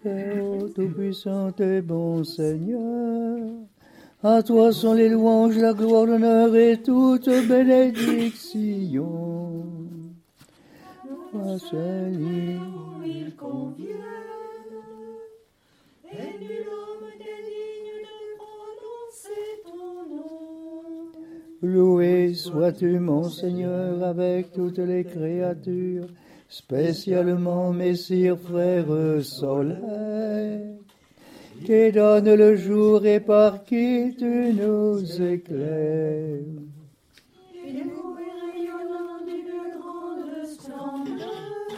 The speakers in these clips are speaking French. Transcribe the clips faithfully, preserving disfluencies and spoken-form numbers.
Père tout-puissant et bon Seigneur, à toi sont les louanges, la gloire, l'honneur et toute bénédiction. Toi seul il convient, et nul homme n'est digne de prononcer ton nom. Loué sois-tu, mon Seigneur, avec toutes les créatures, spécialement Messire, frère soleil, qui donne le jour et par qui tu nous éclaires. Il est beau et rayonnant d'une grande splendeur,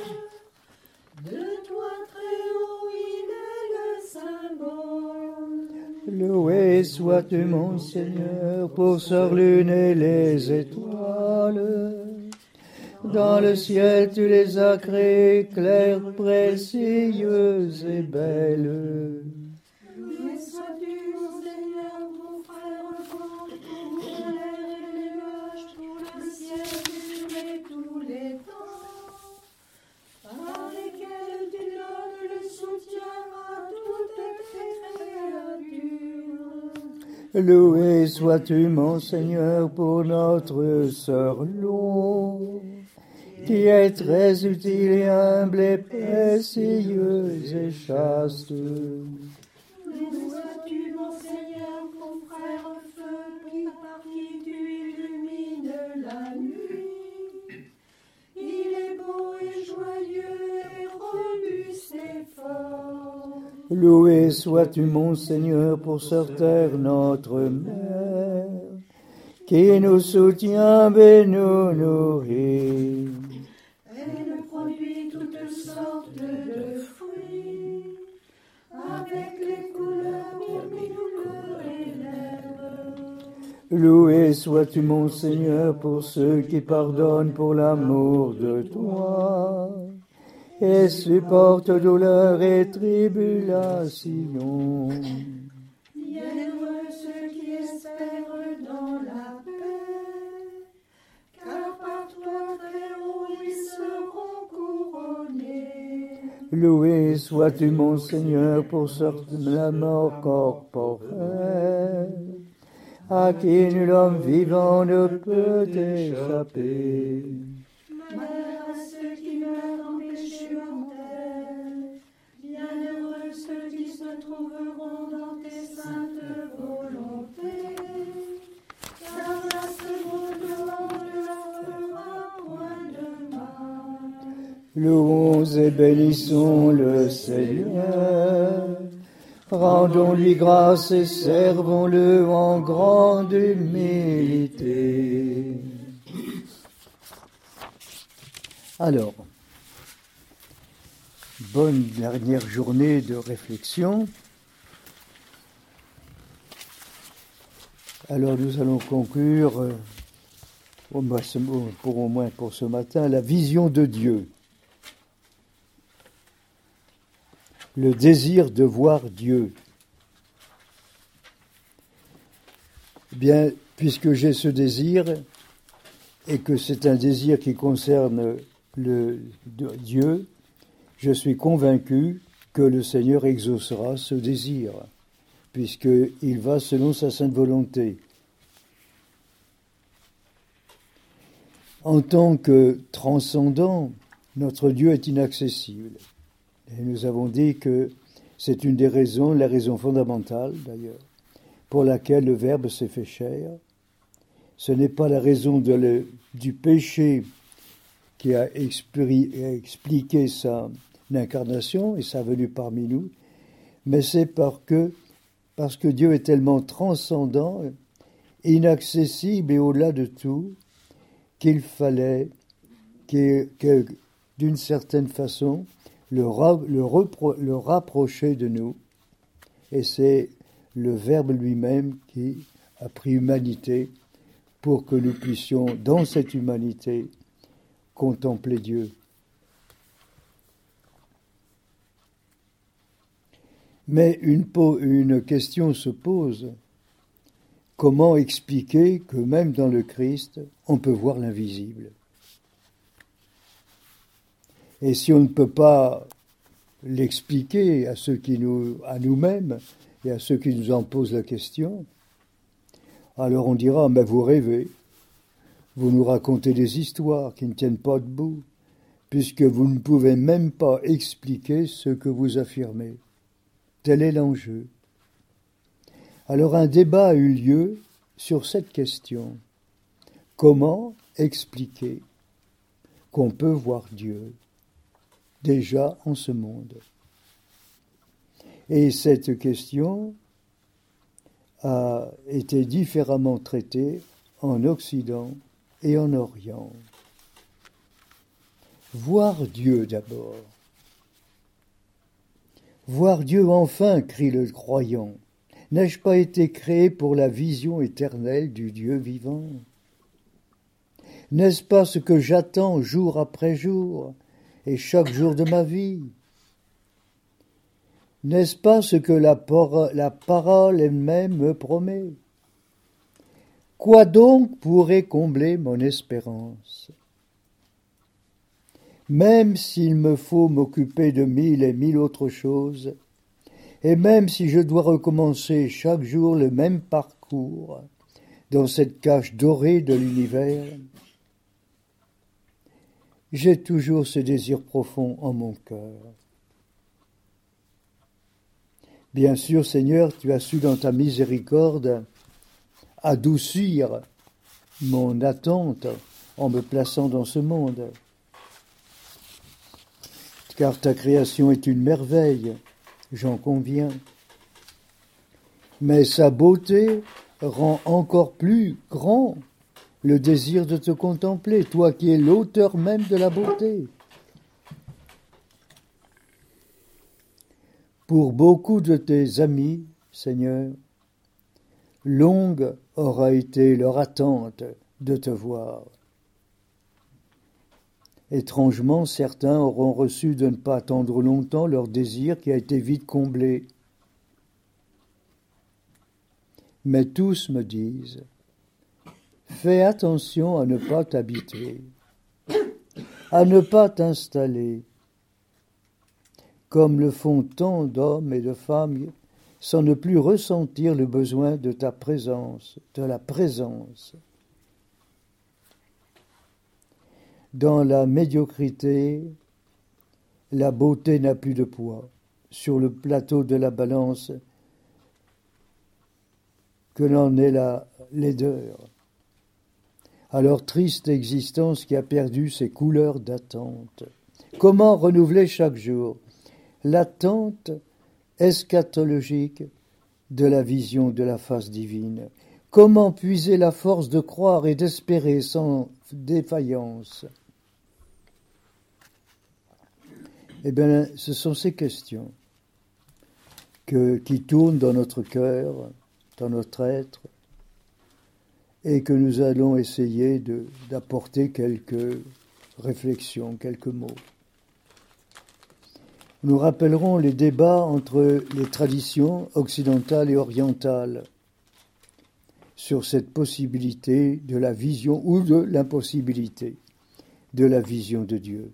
de toi très haut il est le symbole. Loué sois-tu, mon Seigneur, pour sœur lune et les étoiles. Dans le ciel tu les as créées, claires, précieuses et belles. Loué sois-tu, mon Seigneur, mon frère, pour l'air et les nuages, pour le ciel et tous les temps, par lesquels tu donnes le soutien à toutes tes créatures. Loué sois-tu, mon Seigneur, pour notre sœur Lô, qui est très utile et humble et précieuse et chaste. Loué sois-tu, mon Seigneur, mon frère feu, qui par qui tu illumines la nuit. Il est beau et joyeux et robuste et fort. Loué sois-tu, mon Seigneur, pour sœur Terre, notre mère, qui nous soutient et nous nourrit. Elle produit toutes sortes de fruits, avec les couleurs qui nous élèvent. Loué sois-tu, mon Seigneur, pour ceux qui pardonnent pour l'amour de toi, et supportent douleur et tribulation. Bienheureux ceux qui espèrent dans la paix, car par toi très haut ils seront couronnés. Loué sois-tu, mon Seigneur, pour sortir de la mort corporelle, à qui nul homme vivant ne peut échapper. Malheur à ceux qui meurent en péché mortel, bienheureux ceux qui se trouveront dans tes saintes volontés, car la seconde mort ne leur fera point de mal. Louons et bénissons le Seigneur, rendons-lui grâce et servons-le en grande humilité. Alors, bonne dernière journée de réflexion. Alors nous allons conclure, euh, pour au moins pour ce matin, la vision de Dieu. Le désir de voir Dieu. Bien, puisque j'ai ce désir, et que c'est un désir qui concerne le Dieu, je suis convaincu que le Seigneur exaucera ce désir, puisqu'il va selon sa sainte volonté. En tant que transcendant, notre Dieu est inaccessible. Et nous avons dit que c'est une des raisons, la raison fondamentale d'ailleurs, pour laquelle le Verbe s'est fait chair. Ce n'est pas la raison de le, du péché qui a expri, expliqué sa incarnation et sa venue parmi nous, mais c'est parce que, parce que Dieu est tellement transcendant, inaccessible et au-delà de tout, qu'il fallait que, que d'une certaine façon, le, le, repro, le rapprocher de nous, et c'est le Verbe lui-même qui a pris humanité pour que nous puissions, dans cette humanité, contempler Dieu. Mais une, une question se pose. Comment expliquer que même dans le Christ, on peut voir l'invisible ? Et si on ne peut pas l'expliquer à ceux qui nous, à nous-mêmes et à ceux qui nous en posent la question, alors on dira, mais vous rêvez, vous nous racontez des histoires qui ne tiennent pas debout, puisque vous ne pouvez même pas expliquer ce que vous affirmez. Tel est l'enjeu. Alors un débat a eu lieu sur cette question. Comment expliquer qu'on peut voir Dieu déjà en ce monde? Et cette question a été différemment traitée en Occident et en Orient. Voir Dieu d'abord. Voir Dieu enfin, crie le croyant. N'ai-je pas été créé pour la vision éternelle du Dieu vivant? N'est-ce pas ce que j'attends jour après jour et chaque jour de ma vie? N'est-ce pas ce que la, por- la parole elle-même me promet? Quoi donc pourrait combler mon espérance? Même s'il me faut m'occuper de mille et mille autres choses, et même si je dois recommencer chaque jour le même parcours dans cette cage dorée de l'univers, j'ai toujours ce désir profond en mon cœur. Bien sûr, Seigneur, tu as su dans ta miséricorde adoucir mon attente en me plaçant dans ce monde. Car ta création est une merveille, j'en conviens. Mais sa beauté rend encore plus grand le désir de te contempler, toi qui es l'auteur même de la beauté. Pour beaucoup de tes amis, Seigneur, longue aura été leur attente de te voir. Étrangement, certains auront reçu de ne pas attendre longtemps leur désir qui a été vite comblé. Mais tous me disent, fais attention à ne pas t'habiter, à ne pas t'installer, comme le font tant d'hommes et de femmes, sans ne plus ressentir le besoin de ta présence, de la présence. Dans la médiocrité, la beauté n'a plus de poids sur le plateau de la balance que n'en est la laideur. Alors triste existence qui a perdu ses couleurs d'attente. Comment renouveler chaque jour l'attente eschatologique de la vision de la face divine? Comment puiser la force de croire et d'espérer sans défaillance? Eh bien, ce sont ces questions que, qui tournent dans notre cœur, dans notre être, et que nous allons essayer de, d'apporter quelques réflexions, quelques mots. Nous rappellerons les débats entre les traditions occidentales et orientales sur cette possibilité de la vision ou de l'impossibilité de la vision de Dieu.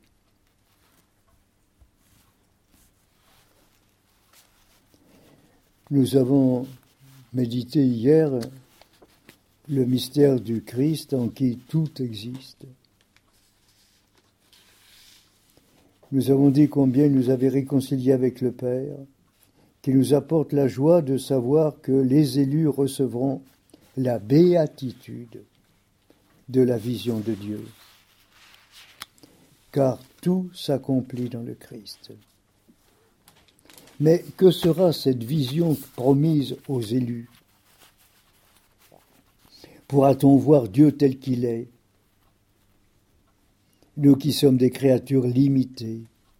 Nous avons médité hier le mystère du Christ en qui tout existe. Nous avons dit combien il nous avait réconciliés avec le Père, qu'il nous apporte la joie de savoir que les élus recevront la béatitude de la vision de Dieu, car tout s'accomplit dans le Christ. Mais que sera cette vision promise aux élus? Pourra-t-on voir Dieu tel qu'il est? Nous qui sommes des créatures limitées.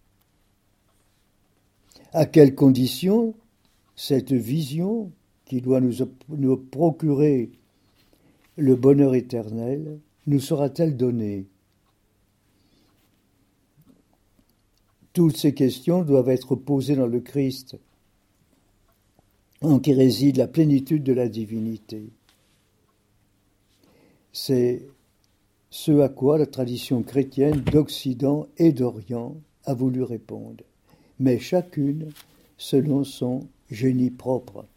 À quelles conditions cette vision qui doit nous, nous procurer le bonheur éternel nous sera-t-elle donnée? Toutes ces questions doivent être posées dans le Christ, en qui réside la plénitude de la divinité. C'est ce à quoi la tradition chrétienne d'Occident et d'Orient a voulu répondre. mais chacune selon son génie propre.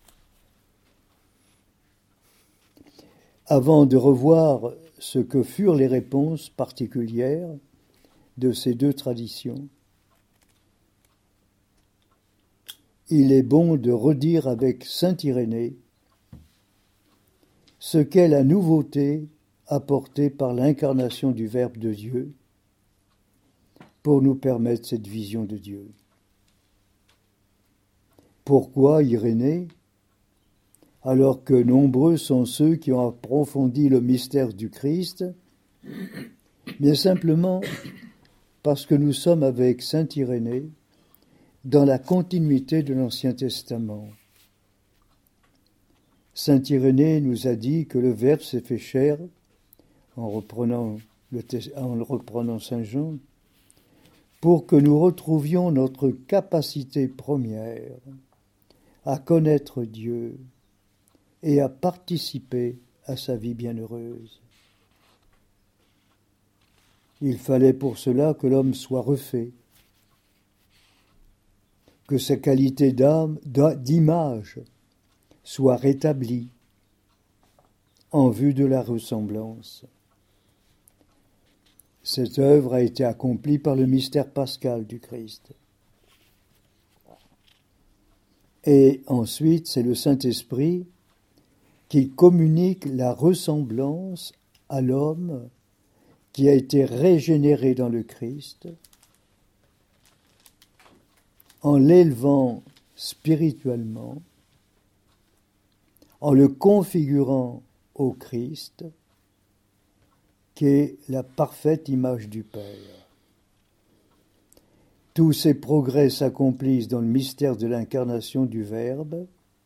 Avant de revoir ce que furent les réponses particulières de ces deux traditions, il est bon de redire avec saint Irénée ce qu'est la nouveauté apportée par l'incarnation du Verbe de Dieu pour nous permettre cette vision de Dieu. Pourquoi Irénée, alors que nombreux sont ceux qui ont approfondi le mystère du Christ, mais simplement parce que nous sommes avec saint Irénée dans la continuité de l'Ancien Testament. Saint Irénée nous a dit que le Verbe s'est fait chair, en reprenant, le, en reprenant saint Jean, pour que nous retrouvions notre capacité première à connaître Dieu et à participer à sa vie bienheureuse. Il fallait pour cela que l'homme soit refait, que sa qualité d'âme, d'image soit rétablie en vue de la ressemblance. Cette œuvre a été accomplie par le mystère pascal du Christ. Et ensuite, c'est le Saint-Esprit qui communique la ressemblance à l'homme qui a été régénéré dans le Christ, en l'élevant spirituellement, en le configurant au Christ, qui est la parfaite image du Père. Tous ces progrès s'accomplissent dans le mystère de l'incarnation du Verbe.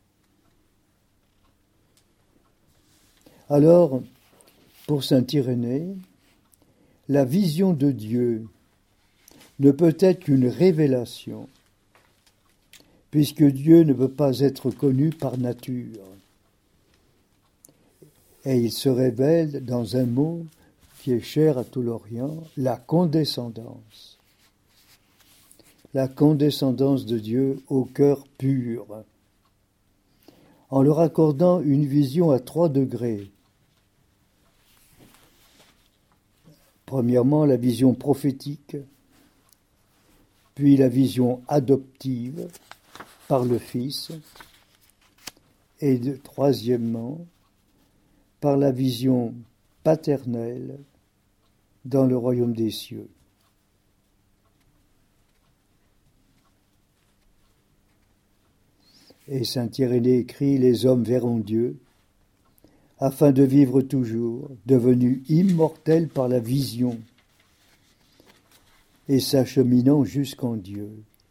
Alors, pour saint Irénée, la vision de Dieu ne peut être qu'une révélation, puisque Dieu ne peut pas être connu par nature. Et il se révèle dans un mot qui est cher à tout l'Orient, la condescendance. La condescendance de Dieu au cœur pur, en leur accordant une vision à trois degrés. Premièrement, la vision prophétique, puis la vision adoptive par le Fils, et de, troisièmement, par la vision paternelle dans le royaume des cieux. Et saint Irénée écrit « Les hommes verront Dieu, afin de vivre toujours, devenus immortels par la vision, et s'acheminant jusqu'en Dieu. »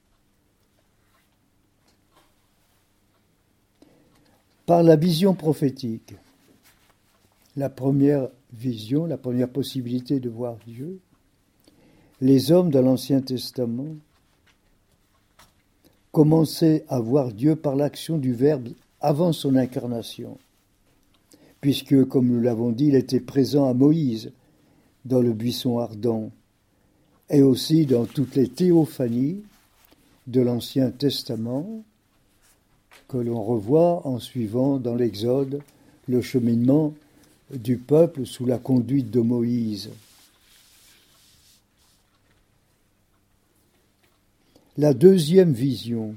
Par la vision prophétique, la première vision, la première possibilité de voir Dieu, les hommes dans l'Ancien Testament commençaient à voir Dieu par l'action du Verbe avant son incarnation, puisque, comme nous l'avons dit, il était présent à Moïse dans le buisson ardent et aussi dans toutes les théophanies de l'Ancien Testament que l'on revoit en suivant dans l'Exode le cheminement du peuple sous la conduite de Moïse. La deuxième vision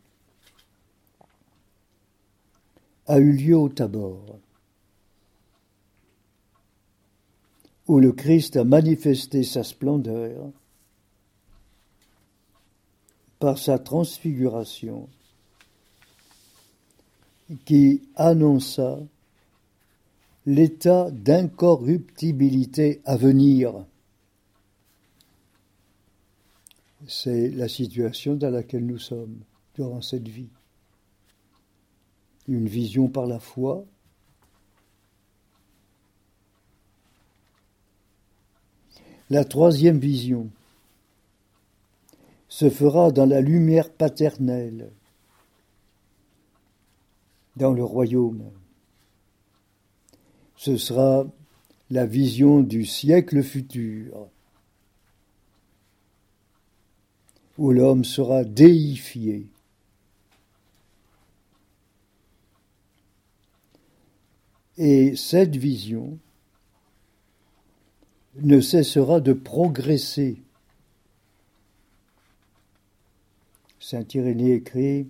a eu lieu au Tabor, où le Christ a manifesté sa splendeur par sa transfiguration qui annonça l'état d'incorruptibilité à venir. C'est la situation dans laquelle nous sommes durant cette vie. Une vision par la foi, la troisième vision se fera dans la lumière paternelle, dans le royaume. Ce sera la vision du siècle futur. où l'homme sera déifié. Et cette vision ne cessera de progresser. Saint Irénée écrit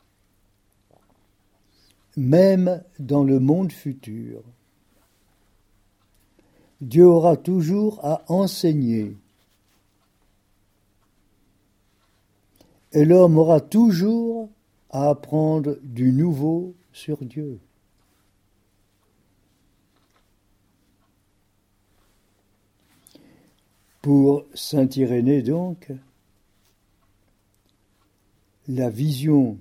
« Même dans le monde futur, Dieu aura toujours à enseigner, et l'homme aura toujours à apprendre du nouveau sur Dieu. » Pour saint Irénée donc, la vision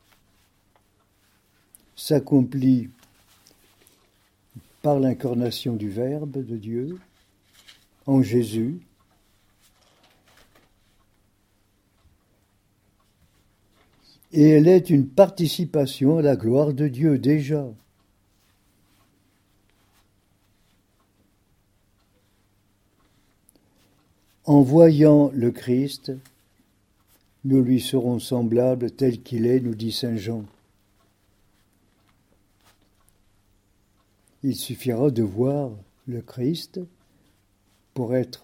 s'accomplit par l'incarnation du Verbe de Dieu en Jésus, et elle est une participation à la gloire de Dieu déjà. En voyant le Christ, nous lui serons semblables tel qu'il est, nous dit saint Jean. Il suffira de voir le Christ pour être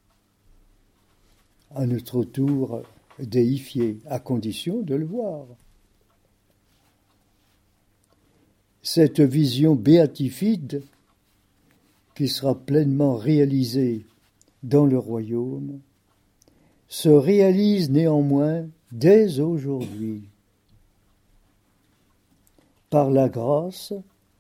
à notre tour déifié, à condition de le voir. Cette vision béatifique qui sera pleinement réalisée dans le royaume se réalise néanmoins dès aujourd'hui par la grâce,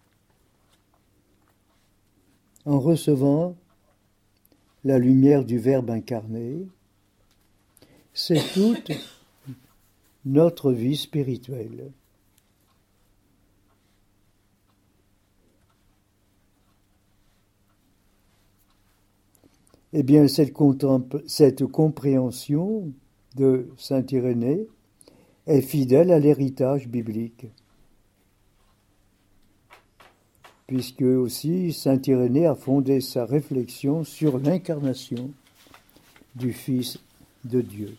en recevant la lumière du Verbe incarné. C'est toute notre vie spirituelle. Eh bien, cette, contempl- cette compréhension de saint Irénée est fidèle à l'héritage biblique, puisque aussi saint Irénée a fondé sa réflexion sur l'incarnation du Fils de Dieu.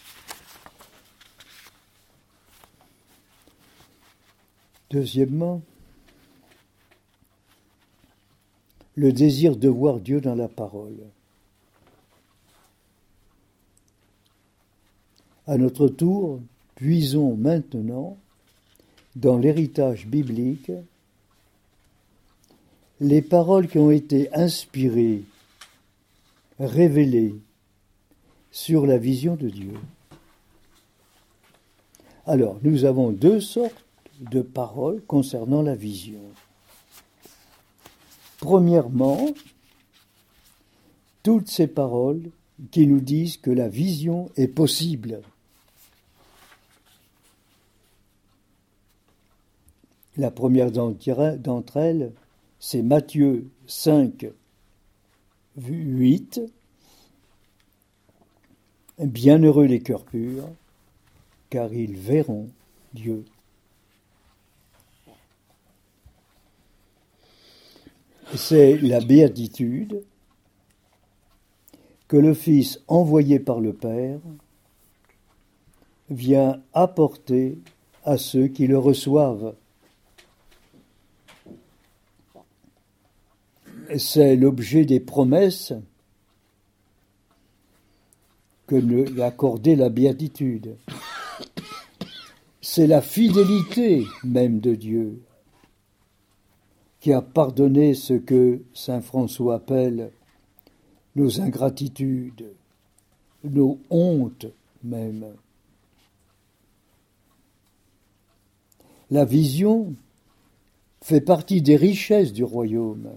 Deuxièmement, le désir de voir Dieu dans la parole. À notre tour, puisons maintenant dans l'héritage biblique les paroles qui ont été inspirées, révélées sur la vision de Dieu. Alors, nous avons deux sortes de paroles concernant la vision. Premièrement, toutes ces paroles qui nous disent que la vision est possible. La première d'entre elles, c'est Matthieu cinq, huit. Bienheureux les cœurs purs, car ils verront Dieu. C'est la béatitude que le Fils envoyé par le Père vient apporter à ceux qui le reçoivent. C'est l'objet des promesses que nous accordait la béatitude. C'est la fidélité même de Dieu qui a pardonné ce que saint François appelle nos ingratitudes, nos hontes même. La vision fait partie des richesses du royaume.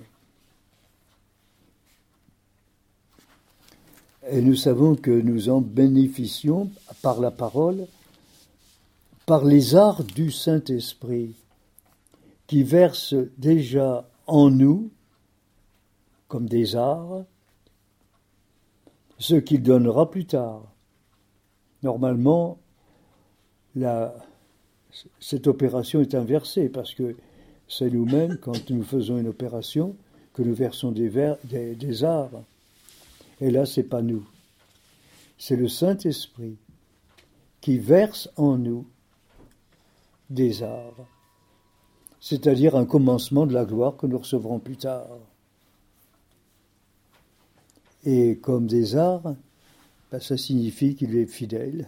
Et nous savons que nous en bénéficions par la parole, par les arts du Saint-Esprit, qui versent déjà en nous, comme des arts, ce qu'il donnera plus tard. Normalement, la, cette opération est inversée, parce que c'est nous-mêmes, quand nous faisons une opération, que nous versons des, vers, des, des arts. Et là, c'est pas nous. C'est le Saint-Esprit qui verse en nous des arts, c'est-à-dire un commencement de la gloire que nous recevrons plus tard. Et comme des arts, ben ça signifie qu'il est fidèle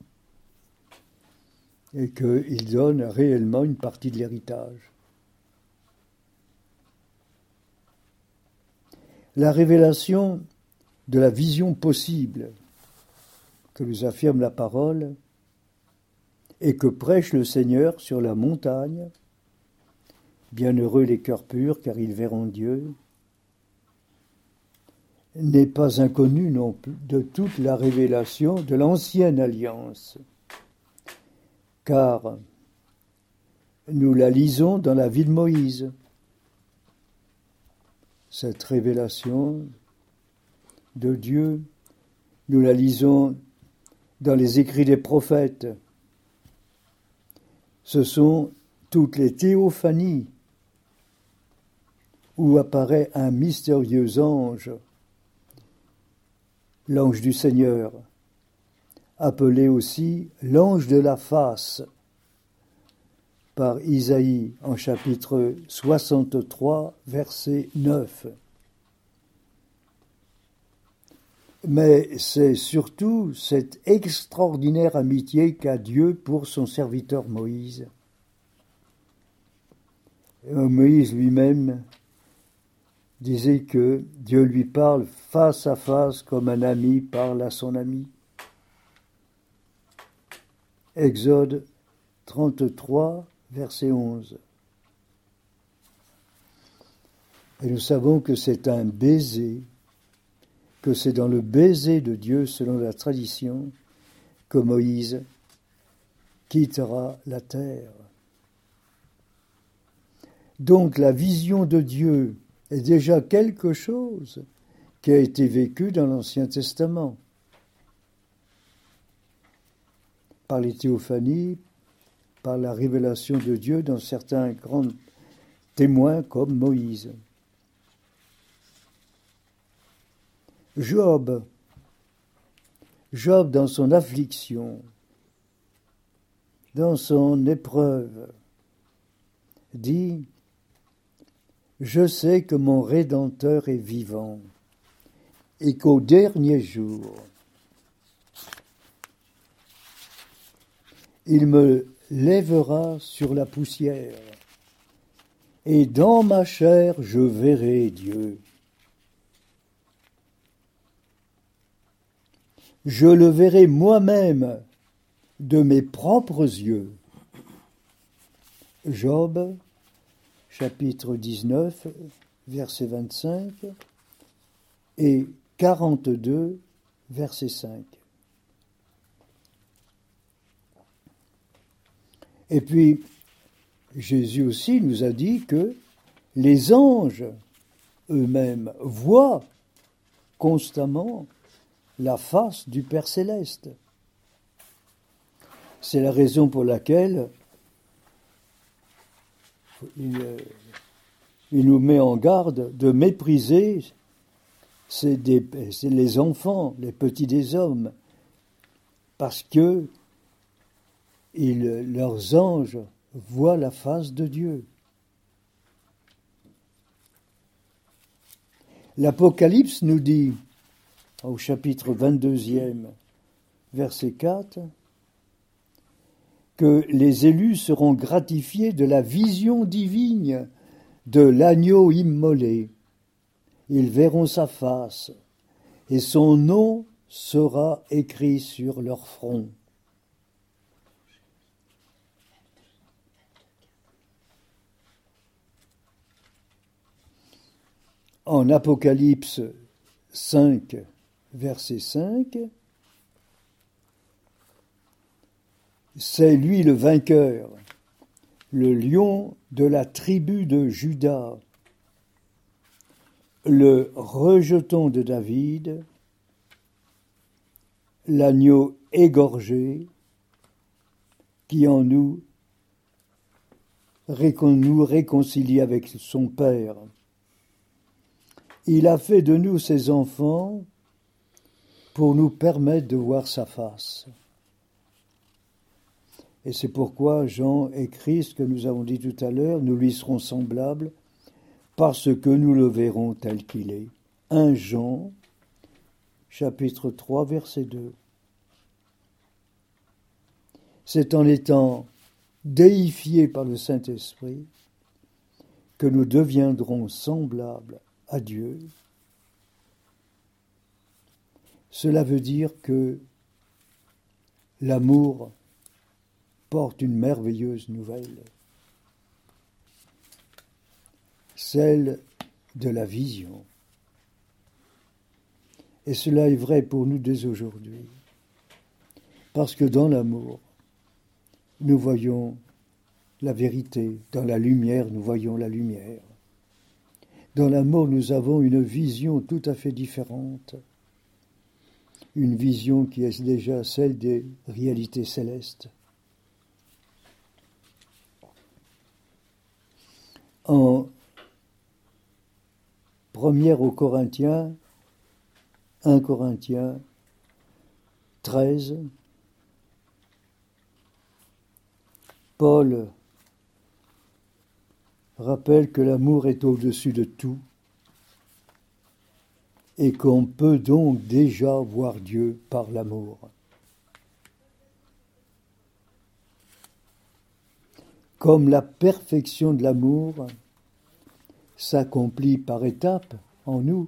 et qu'il donne réellement une partie de l'héritage. La révélation de la vision possible que nous affirme la parole et que prêche le Seigneur sur la montagne, bienheureux les cœurs purs car ils verront Dieu, n'est pas inconnue non plus de toute la révélation de l'ancienne alliance, car nous la lisons dans la vie de Moïse. Cette révélation de Dieu, nous la lisons dans les écrits des prophètes. Ce sont toutes les théophanies où apparaît un mystérieux ange, l'ange du Seigneur, appelé aussi l'ange de la face, par Isaïe en chapitre soixante-trois, verset neuf. Mais c'est surtout cette extraordinaire amitié qu'a Dieu pour son serviteur Moïse. Moïse lui-même disait que Dieu lui parle face à face comme un ami parle à son ami. Exode trente-trois, verset onze. Et nous savons que c'est un baiser, que c'est dans le baiser de Dieu, selon la tradition, que Moïse quittera la terre. Donc la vision de Dieu est déjà quelque chose qui a été vécu dans l'Ancien Testament, par les théophanies, par la révélation de Dieu dans certains grands témoins comme Moïse. Job, Job dans son affliction, dans son épreuve, dit « Je sais que mon Rédempteur est vivant et qu'au dernier jour, il me lèvera sur la poussière, et dans ma chair je verrai Dieu. Je le verrai moi-même de mes propres yeux. » Job, chapitre dix-neuf, verset vingt-cinq, et quarante-deux, verset cinq. Et puis, Jésus aussi nous a dit que les anges eux-mêmes voient constamment la face du Père Céleste. C'est la raison pour laquelle il, il nous met en garde de mépriser c'est des, c'est les enfants, les petits des hommes, parce que ils, leurs anges voient la face de Dieu. L'Apocalypse nous dit, au chapitre vingt-deuxième, verset quatre, que les élus seront gratifiés de la vision divine de l'agneau immolé. Ils verront sa face, et son nom sera écrit sur leur front. En Apocalypse cinq, verset cinq, c'est lui le vainqueur, le lion de la tribu de Juda, le rejeton de David, l'agneau égorgé, qui en nous, nous réconcilie avec son Père. Il a fait de nous ses enfants pour nous permettre de voir sa face. Et c'est pourquoi Jean écrit ce que nous avons dit tout à l'heure, nous lui serons semblables parce que nous le verrons tel qu'il est. un Jean, chapitre trois, verset deux. C'est en étant déifiés par le Saint-Esprit que nous deviendrons semblables à Dieu. Cela veut dire que l'amour porte une merveilleuse nouvelle, celle de la vision. Et cela est vrai pour nous dès aujourd'hui, parce que dans l'amour, nous voyons la vérité, dans la lumière, nous voyons la lumière. Dans l'amour, nous avons une vision tout à fait différente, une vision qui est déjà celle des réalités célestes. En première aux Corinthiens, un Corinthiens treize, Paul rappelle que l'amour est au-dessus de tout et qu'on peut donc déjà voir Dieu par l'amour. Comme la perfection de l'amour s'accomplit par étapes en nous,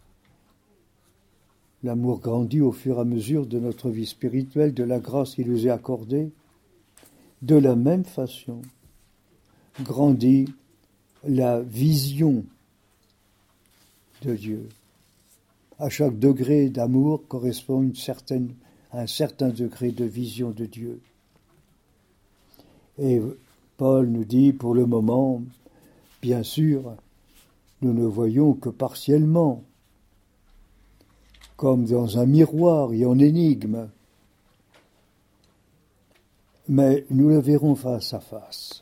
l'amour grandit au fur et à mesure de notre vie spirituelle, de la grâce qui nous est accordée. De la même façon, grandit la vision de Dieu. À chaque degré d'amour correspond une certaine, un certain degré de vision de Dieu. Et Paul nous dit, pour le moment, bien sûr, nous ne voyons que partiellement, comme dans un miroir et en énigme, mais nous le verrons face à face.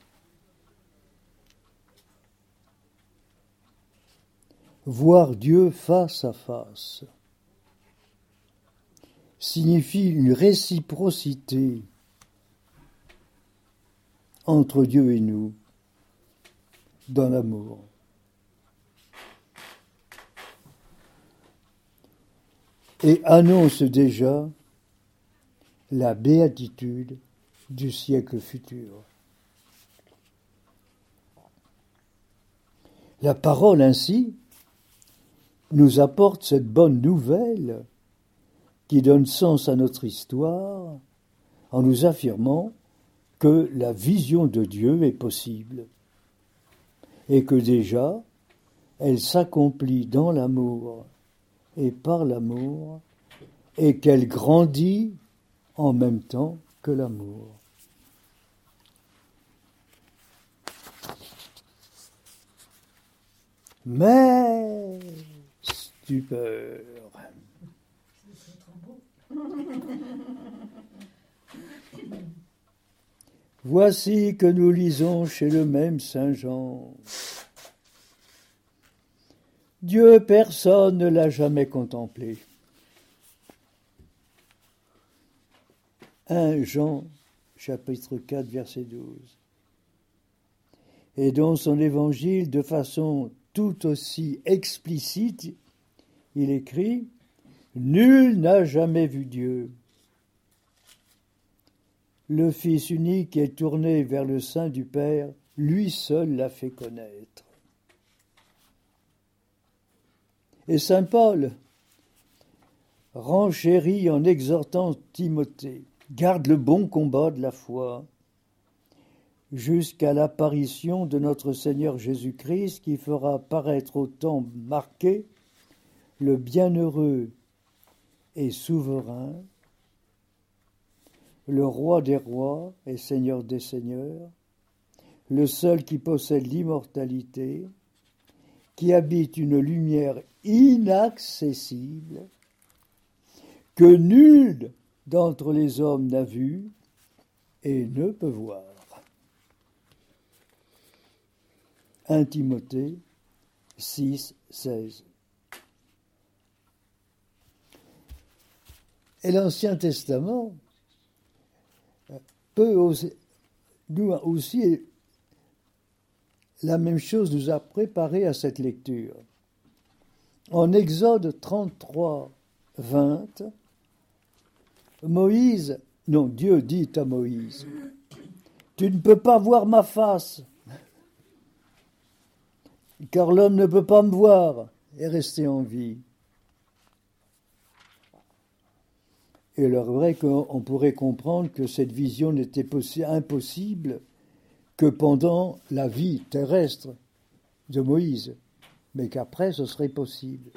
Voir Dieu face à face signifie une réciprocité entre Dieu et nous dans l'amour. Et annonce déjà la béatitude du siècle futur. La parole ainsi nous apporte cette bonne nouvelle qui donne sens à notre histoire en nous affirmant que la vision de Dieu est possible et que déjà elle s'accomplit dans l'amour et par l'amour et qu'elle grandit en même temps que l'amour. Mais stupeur. Voici que nous lisons chez le même Saint Jean. Dieu, personne ne l'a jamais contemplé. un Jean, chapitre quatre, verset douze. Et dans son évangile, de façon tout aussi explicite, il écrit « Nul n'a jamais vu Dieu. Le Fils unique est tourné vers le sein du Père, lui seul l'a fait connaître. » Et saint Paul renchérit en exhortant Timothée « Garde le bon combat de la foi » jusqu'à l'apparition de notre Seigneur Jésus-Christ qui fera paraître au temps marqué le bienheureux et souverain, le roi des rois et seigneur des seigneurs, le seul qui possède l'immortalité, qui habite une lumière inaccessible, que nul d'entre les hommes n'a vu et ne peut voir. un Timothée six, seize. Et l'Ancien Testament peut aussi, nous aussi, la même chose nous a préparé à cette lecture. En Exode trente-trois, vingt, Moïse, non, Dieu dit à Moïse, « Tu ne peux pas voir ma face, car l'homme ne peut pas me voir et rester en vie. » Et alors, vrai qu'on pourrait comprendre que cette vision n'était possi- impossible que pendant la vie terrestre de Moïse, mais qu'après ce serait possible.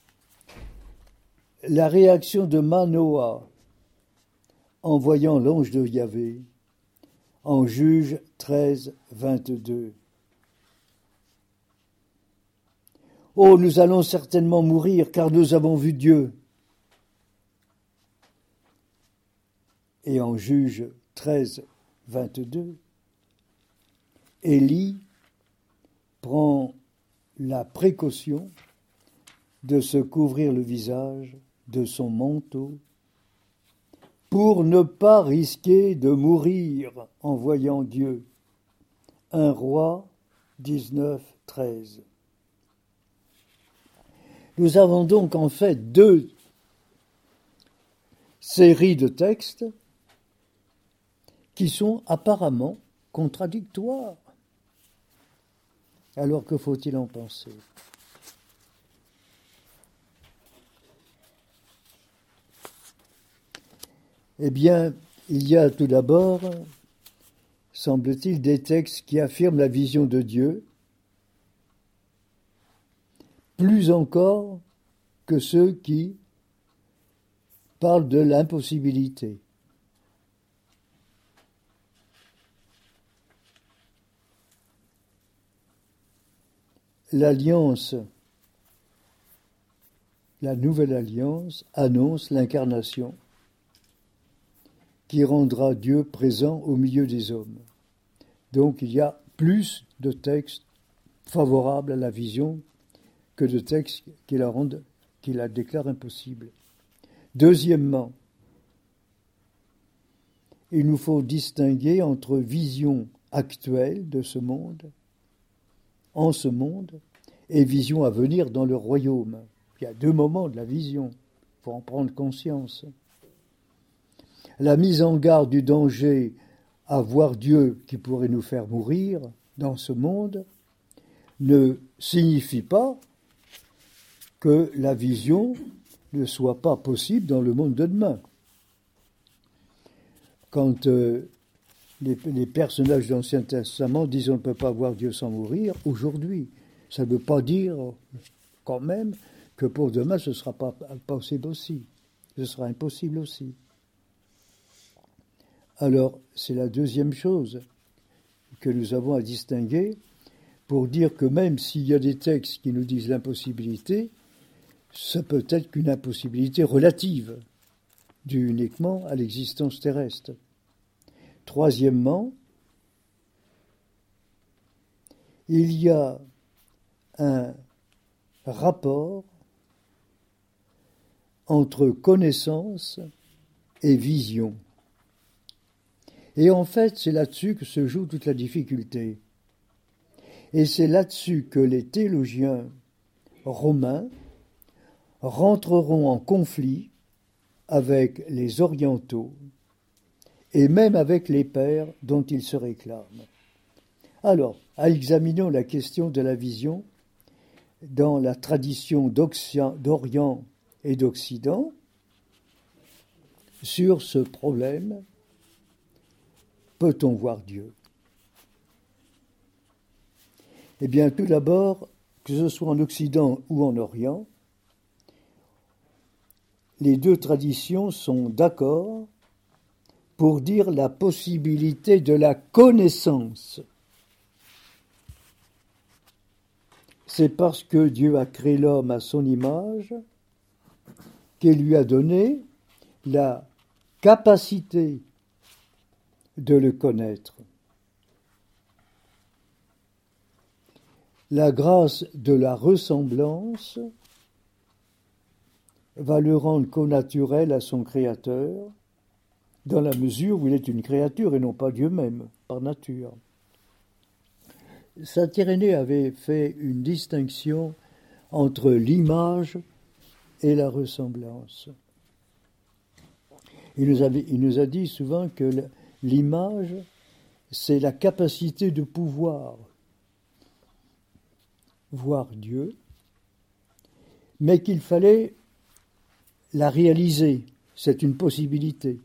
La réaction de Manoah en voyant l'ange de Yahvé, en Juge treize, vingt-deux. « Oh, nous allons certainement mourir, car nous avons vu Dieu. » Et en Juge treize, vingt-deux, Élie prend la précaution de se couvrir le visage de son manteau pour ne pas risquer de mourir en voyant Dieu. un Roi dix-neuf, treize. Nous avons donc en fait deux séries de textes qui sont apparemment contradictoires. Alors que faut-il en penser ? Eh bien, il y a tout d'abord, semble-t-il, des textes qui affirment la vision de Dieu, plus encore que ceux qui parlent de l'impossibilité. L'alliance, la nouvelle alliance annonce l'incarnation qui rendra Dieu présent au milieu des hommes. Donc il y a plus de textes favorables à la vision que de textes qui la rendent, qui la déclarent impossible. Deuxièmement, il nous faut distinguer entre vision actuelle de ce monde, en ce monde, et vision à venir dans le royaume. Il y a deux moments de la vision, il faut en prendre conscience. La mise en garde du danger à voir Dieu qui pourrait nous faire mourir dans ce monde ne signifie pas que la vision ne soit pas possible dans le monde de demain. Quand euh, les, les personnages de l'Ancien Testament disent on ne peut pas voir Dieu sans mourir, aujourd'hui, ça ne veut pas dire quand même que pour demain ce ne sera pas possible aussi. Ce sera impossible aussi. Alors, c'est la deuxième chose que nous avons à distinguer pour dire que même s'il y a des textes qui nous disent l'impossibilité, ça peut être qu'une impossibilité relative, due uniquement à l'existence terrestre. Troisièmement, il y a un rapport entre connaissance et vision. Et en fait, c'est là-dessus que se joue toute la difficulté. Et c'est là-dessus que les théologiens romains rentreront en conflit avec les orientaux et même avec les pères dont ils se réclament. Alors, examinons la question de la vision dans la tradition d'Orient et d'Occident sur ce problème. Peut-on voir Dieu ? Eh bien, tout d'abord, que ce soit en Occident ou en Orient, les deux traditions sont d'accord pour dire la possibilité de la connaissance. C'est parce que Dieu a créé l'homme à son image qu'il lui a donné la capacité de le connaître. La grâce de la ressemblance va le rendre connaturel à son Créateur dans la mesure où il est une créature et non pas Dieu même, par nature. Saint Irénée avait fait une distinction entre l'image et la ressemblance. Il nous, avait, il nous a dit souvent que l'image, c'est la capacité de pouvoir voir Dieu, mais qu'il fallait la réaliser, c'est une possibilité.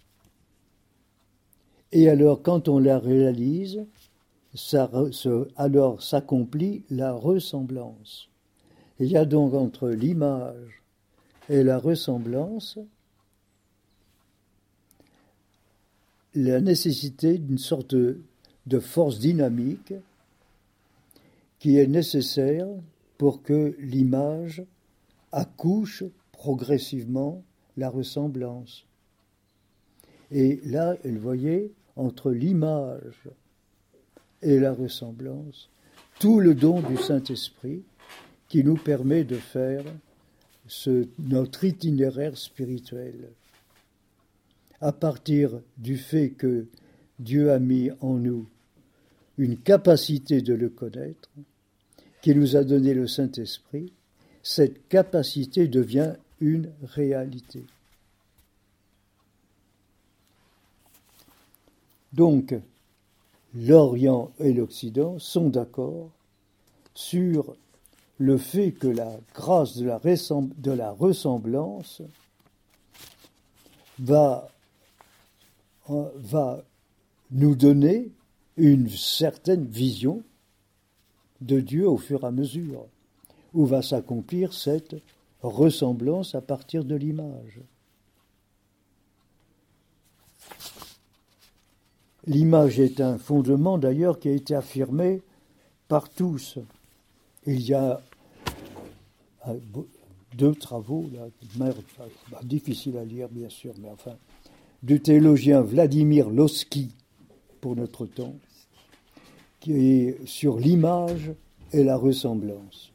Et alors, quand on la réalise, ça, alors s'accomplit la ressemblance. Il y a donc entre l'image et la ressemblance la nécessité d'une sorte de, de force dynamique qui est nécessaire pour que l'image accouche progressivement la ressemblance. Et là, vous voyez, entre l'image et la ressemblance, tout le don du Saint-Esprit qui nous permet de faire ce, notre itinéraire spirituel. À partir du fait que Dieu a mis en nous une capacité de le connaître, qui nous a donné le Saint-Esprit, cette capacité devient une réalité. Donc, l'Orient et l'Occident sont d'accord sur le fait que la grâce de la, ressem- de la ressemblance va, va nous donner une certaine vision de Dieu au fur et à mesure, où va s'accomplir cette ressemblance à partir de l'image. L'image est un fondement d'ailleurs qui a été affirmé par tous. Il y a deux travaux, là, difficiles à lire bien sûr, mais enfin, du théologien Vladimir Lossky, pour notre temps, qui est sur l'image et la ressemblance.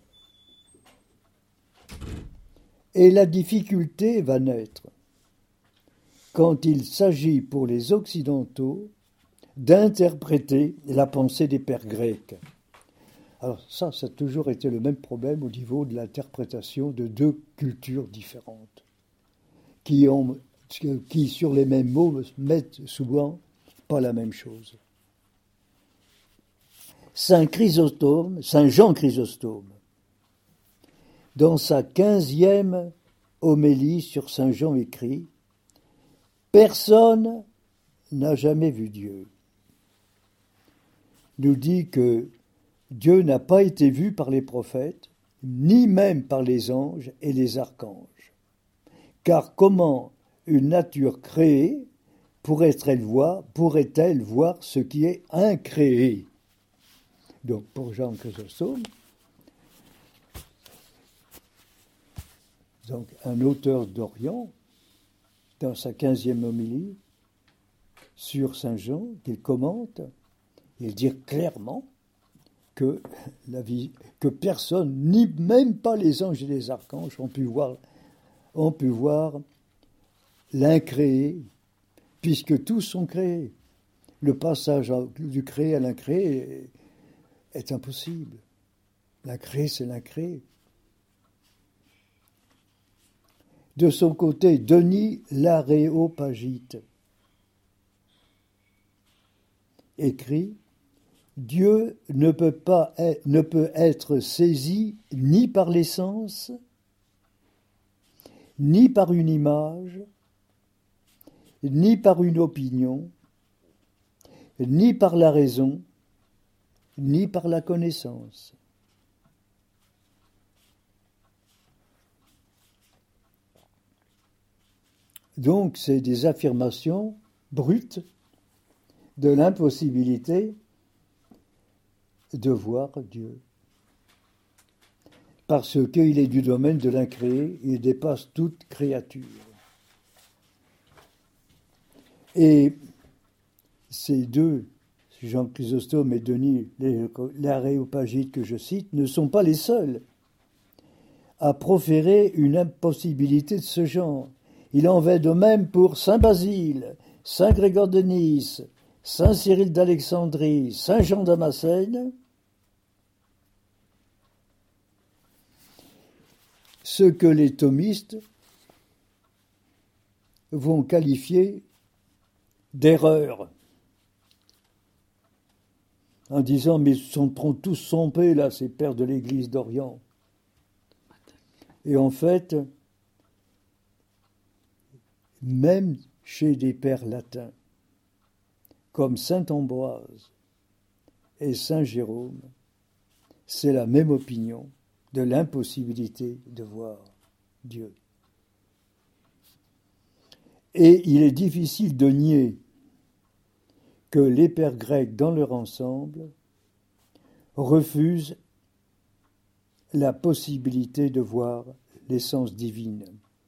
Et la difficulté va naître quand il s'agit pour les Occidentaux d'interpréter la pensée des pères grecs. Alors ça, ça a toujours été le même problème au niveau de l'interprétation de deux cultures différentes, qui, ont, qui sur les mêmes mots mettent souvent pas la même chose. Saint Chrysostome, Saint Jean Chrysostome, dans sa quinzième homélie sur Saint Jean écrit « Personne n'a jamais vu Dieu », nous dit que Dieu n'a pas été vu par les prophètes, ni même par les anges et les archanges. Car comment une nature créée pourrait-elle voir, pourrait-elle voir ce qui est incréé ? Donc pour Jean Chrysostome, donc un auteur d'Orient, dans sa quinzième homélie sur Saint Jean, qu'il commente, il dit clairement que, la vie, que personne, ni même pas les anges et les archanges, ont pu voir, ont pu voir l'incréé, puisque tous sont créés. Le passage du créé à l'incréé est, est impossible. L'incréé, c'est l'incréé. De son côté, Denis l'Aréopagite écrit « Dieu ne peut pas être, ne peut être saisi ni par les sens, ni par une image, ni par une opinion, ni par la raison, ni par la connaissance. » Donc, c'est des affirmations brutes de l'impossibilité de voir Dieu. Parce qu'il est du domaine de l'incréé, il dépasse toute créature. Et ces deux, Jean Chrysostome et Denis l'Aréopagite que je cite, ne sont pas les seuls à proférer une impossibilité de ce genre. Il en va de même pour saint Basile Saint Grégoire de Nice, Saint Cyril d'Alexandrie, Saint Jean Damascène, ce que les thomistes vont qualifier d'erreur, en disant « mais ils sont tous trompés, là, ces pères de l'Église d'Orient ». Et en fait, même chez des pères latins, comme saint Ambroise et saint Jérôme, c'est la même opinion de l'impossibilité de voir Dieu. Et il est difficile de nier que les pères grecs, dans leur ensemble, refusent la possibilité de voir l'essence divine.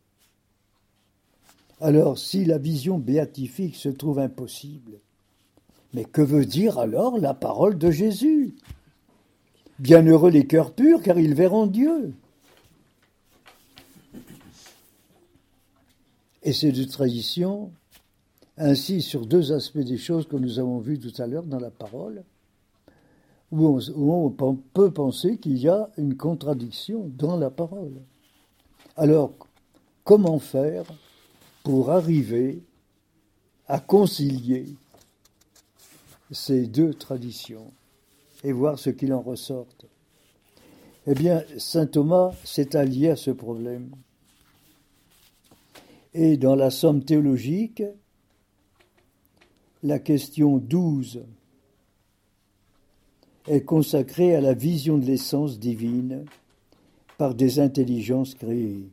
Alors, si la vision béatifique se trouve impossible, mais que veut dire alors la parole de Jésus ? Bienheureux les cœurs purs, car ils verront Dieu. Et ces deux traditions insistent sur deux aspects des choses que nous avons vus tout à l'heure dans la parole, où on, où on peut penser qu'il y a une contradiction dans la parole. Alors, comment faire pour arriver à concilier ces deux traditions et voir ce qu'il en ressort? Eh bien, saint Thomas s'est allié à ce problème. Et dans la Somme théologique, la question douze est consacrée à la vision de l'essence divine par des intelligences créées.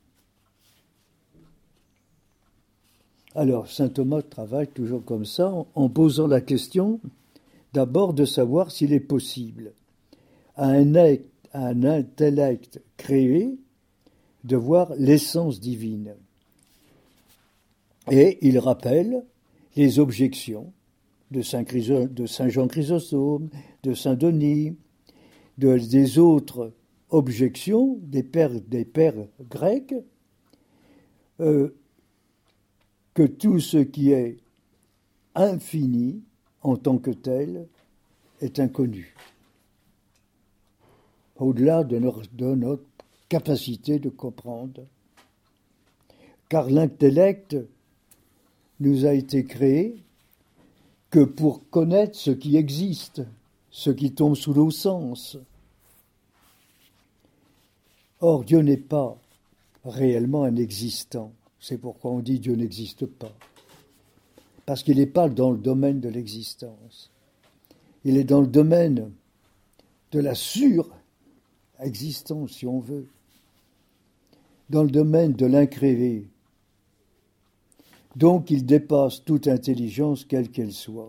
Alors, saint Thomas travaille toujours comme ça, en posant la question d'abord de savoir s'il est possible à un, à un intellect créé de voir l'essence divine. Et il rappelle les objections de Saint, Chryso- de Saint Jean Chrysostome, de Saint Denis, de, des autres objections des pères, des pères grecs, euh, que tout ce qui est infini en tant que tel est inconnu, au-delà de notre, de notre capacité de comprendre. Car l'intellect nous a été créé que pour connaître ce qui existe, ce qui tombe sous nos sens. Or, Dieu n'est pas réellement un existant. C'est pourquoi on dit Dieu n'existe pas. Parce qu'il n'est pas dans le domaine de l'existence. Il est dans le domaine de la sur-existence, si on veut. Dans le domaine de l'incréé. Donc, il dépasse toute intelligence, quelle qu'elle soit.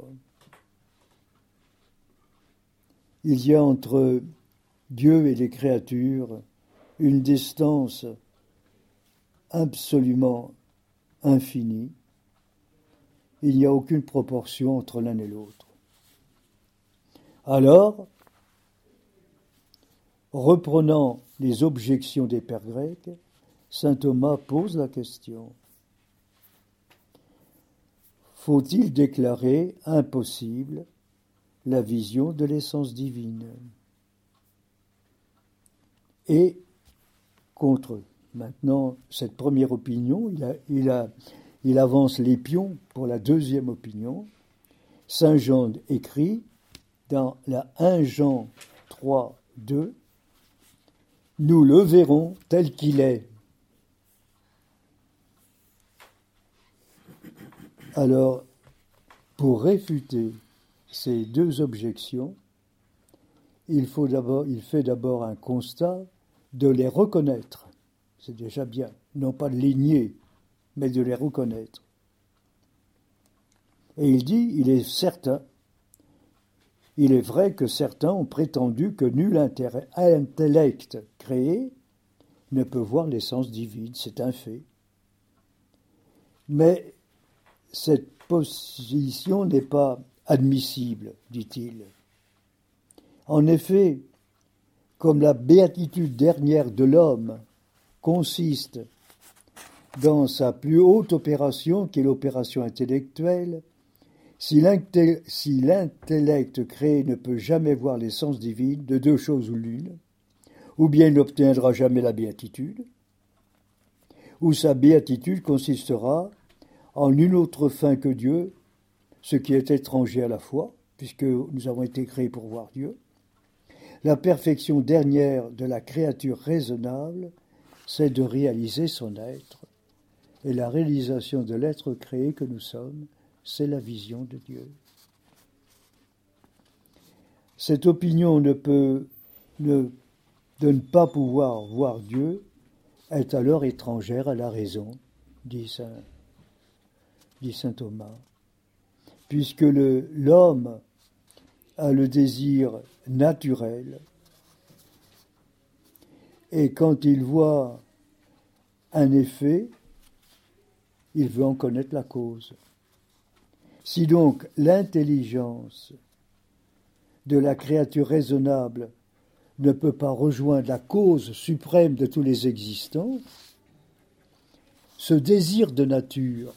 Il y a entre Dieu et les créatures une distance absolument infinie. Il n'y a aucune proportion entre l'un et l'autre. Alors, reprenant les objections des pères grecs, saint Thomas pose la question: faut-il déclarer impossible la vision de l'essence divine? Et contre maintenant cette première opinion, il, a, il, a, il avance les pions pour la deuxième opinion. Saint Jean écrit dans la premier Jean trois, deux, « Nous le verrons tel qu'il est ». Alors, pour réfuter ces deux objections, il, faut d'abord, il fait d'abord un constat de les reconnaître. C'est déjà bien, non pas de les nier, mais de les reconnaître. Et il dit, il est certain, il est vrai que certains ont prétendu que nul intellect créé ne peut voir l'essence divine, c'est un fait. Mais cette position n'est pas admissible, dit-il. En effet, comme la béatitude dernière de l'homme consiste dans sa plus haute opération, qui est l'opération intellectuelle, si l'intellect, si l'intellect créé ne peut jamais voir l'essence divine, de deux choses ou l'une, ou bien il n'obtiendra jamais la béatitude, ou sa béatitude consistera en une autre fin que Dieu, ce qui est étranger à la foi, puisque nous avons été créés pour voir Dieu. La perfection dernière de la créature raisonnable, c'est de réaliser son être. Et la réalisation de l'être créé que nous sommes, c'est la vision de Dieu. Cette opinion ne peut, ne, de ne pas pouvoir voir Dieu est alors étrangère à la raison, dit saint, dit saint Thomas, puisque le, l'homme a le désir naturel, et quand il voit un effet, il veut en connaître la cause. Si donc l'intelligence de la créature raisonnable ne peut pas rejoindre la cause suprême de tous les existants, ce désir de nature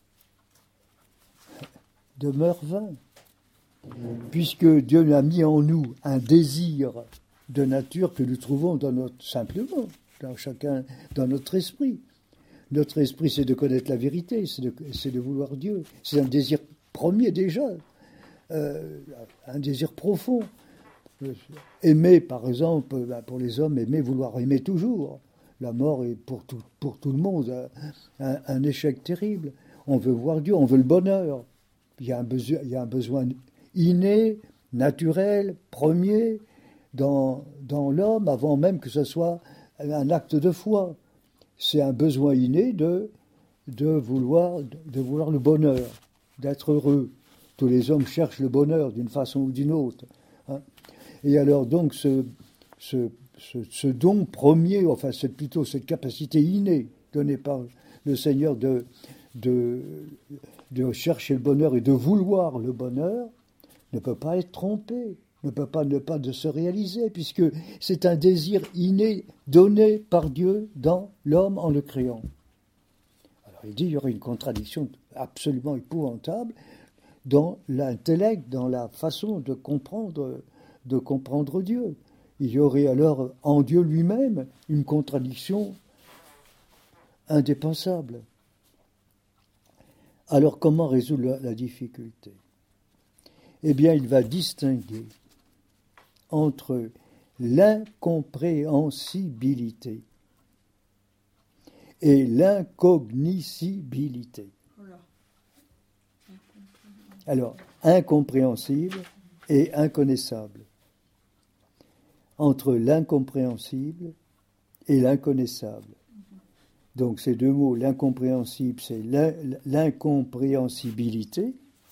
demeure vain, puisque Dieu a mis en nous un désir de nature que nous trouvons dans notre, simplement, dans chacun, dans notre esprit. Notre esprit, c'est de connaître la vérité, c'est de, c'est de vouloir Dieu. C'est un désir premier déjà, euh, un désir profond. Aimer, par exemple, pour les hommes, aimer, vouloir aimer toujours. La mort est pour tout, pour tout le monde un, un échec terrible. On veut voir Dieu, on veut le bonheur. Il y a un besoin, il y a un besoin inné, naturel, premier, dans, dans l'homme, avant même que ce soit un acte de foi. C'est un besoin inné de, de, vouloir, de vouloir le bonheur, d'être heureux. Tous les hommes cherchent le bonheur d'une façon ou d'une autre. Hein. Et alors donc ce, ce, ce, ce don premier, enfin c'est plutôt cette capacité innée donnée par le Seigneur de, de, de chercher le bonheur et de vouloir le bonheur, ne peut pas être trompé, ne peut pas ne pas de se réaliser, puisque c'est un désir inné donné par Dieu dans l'homme en le créant. Alors il dit il y aurait une contradiction absolument épouvantable dans l'intellect, dans la façon de comprendre, de comprendre Dieu. Il y aurait alors en Dieu lui-même une contradiction indépensable. Alors comment résoudre la, la difficulté ? Eh bien, il va distinguer entre l'incompréhensibilité et l'incognoscibilité. Alors, incompréhensible et inconnaissable. Entre l'incompréhensible et l'inconnaissable. Donc, ces deux mots, l'incompréhensible, c'est l'incompréhensibilité.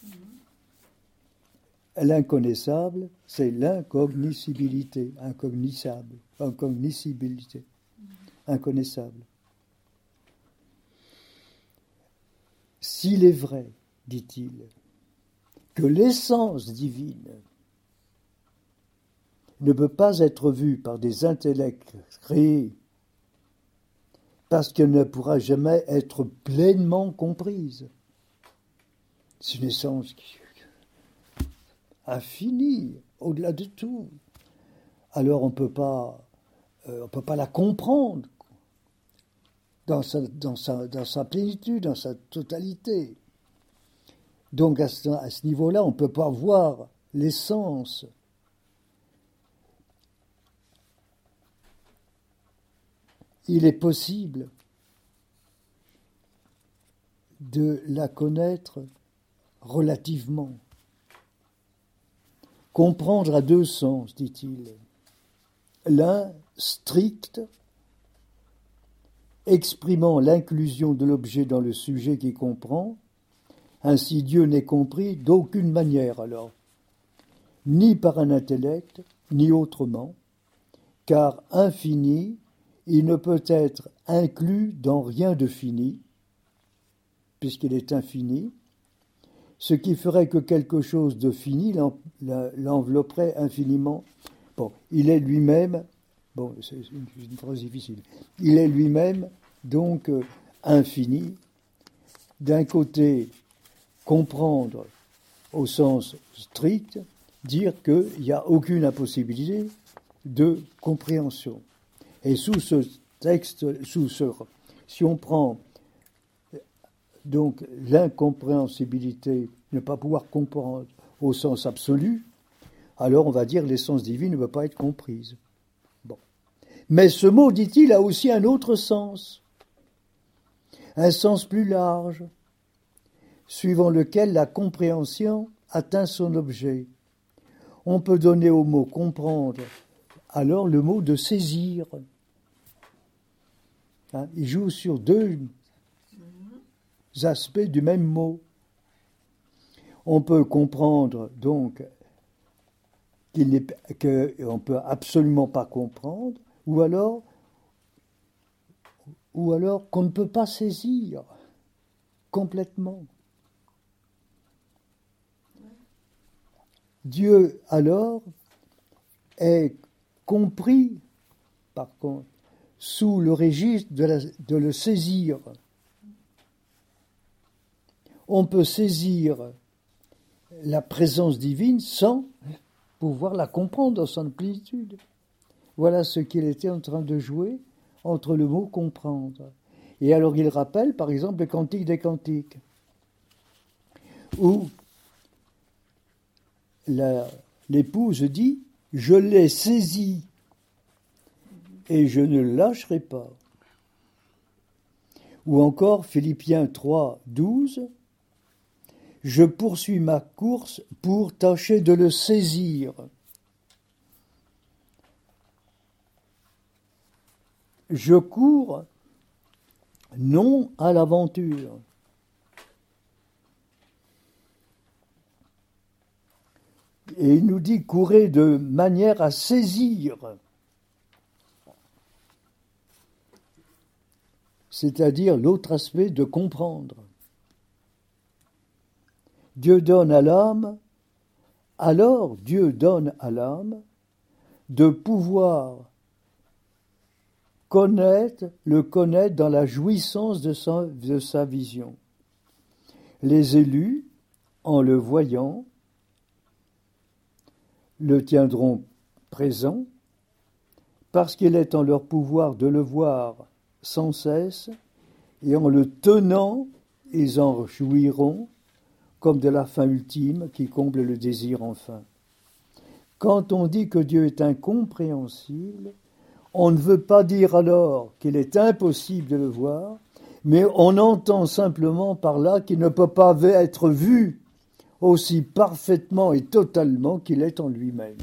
L'inconnaissable, c'est l'incognoscibilité, incognissable, incognoscibilité, inconnaissable. S'il est vrai, dit-il, que l'essence divine ne peut pas être vue par des intellects créés parce qu'elle ne pourra jamais être pleinement comprise, c'est une essence qui infinie, au-delà de tout. Alors on peut pas, euh, on peut pas la comprendre dans sa, dans sa, dans sa plénitude, dans sa totalité. Donc à ce, à ce niveau-là, on ne peut pas voir l'essence. Il est possible de la connaître relativement. Comprendre à deux sens, dit-il. L'un strict, exprimant l'inclusion de l'objet dans le sujet qui comprend. Ainsi Dieu n'est compris d'aucune manière alors, ni par un intellect, ni autrement, car infini, il ne peut être inclus dans rien de fini, puisqu'il est infini, ce qui ferait que quelque chose de fini l'envelopperait infiniment. Bon, il est lui-même, bon, c'est une, une phrase difficile, il est lui-même donc euh, infini. D'un côté, comprendre au sens strict, dire qu'il n'y a aucune impossibilité de compréhension. Et sous ce texte, sous ce, si on prend donc l'incompréhensibilité, ne pas pouvoir comprendre au sens absolu, alors on va dire l'essence divine ne peut pas être comprise. Bon. Mais ce mot, dit-il, a aussi un autre sens, un sens plus large, suivant lequel la compréhension atteint son objet. On peut donner au mot comprendre alors le mot de saisir. Hein, il joue sur deux aspects du même mot. On peut comprendre donc qu'il n'est, qu'on ne peut absolument pas comprendre, ou alors, ou alors qu'on ne peut pas saisir complètement. Dieu, alors, est compris, par contre, sous le registre de, la, de le saisir. On peut saisir la présence divine sans pouvoir la comprendre dans son amplitude. Voilà ce qu'il était en train de jouer entre le mot comprendre. Et alors il rappelle, par exemple, le Cantique des Cantiques, où la, l'épouse dit « Je l'ai saisi et je ne le lâcherai pas ». Ou encore Philippiens trois, douze, « Je poursuis ma course pour tâcher de le saisir ». Je cours non à l'aventure. Et il nous dit courir de manière à saisir, c'est-à-dire l'autre aspect de comprendre. Dieu donne à l'âme, alors Dieu donne à l'âme de pouvoir connaître, le connaître dans la jouissance de sa, de sa vision. Les élus, en le voyant, le tiendront présent, parce qu'il est en leur pouvoir de le voir sans cesse, et en le tenant, ils en jouiront, comme de la fin ultime qui comble le désir enfin. Quand on dit que Dieu est incompréhensible, on ne veut pas dire alors qu'il est impossible de le voir, mais on entend simplement par là qu'il ne peut pas être vu aussi parfaitement et totalement qu'il est en lui-même.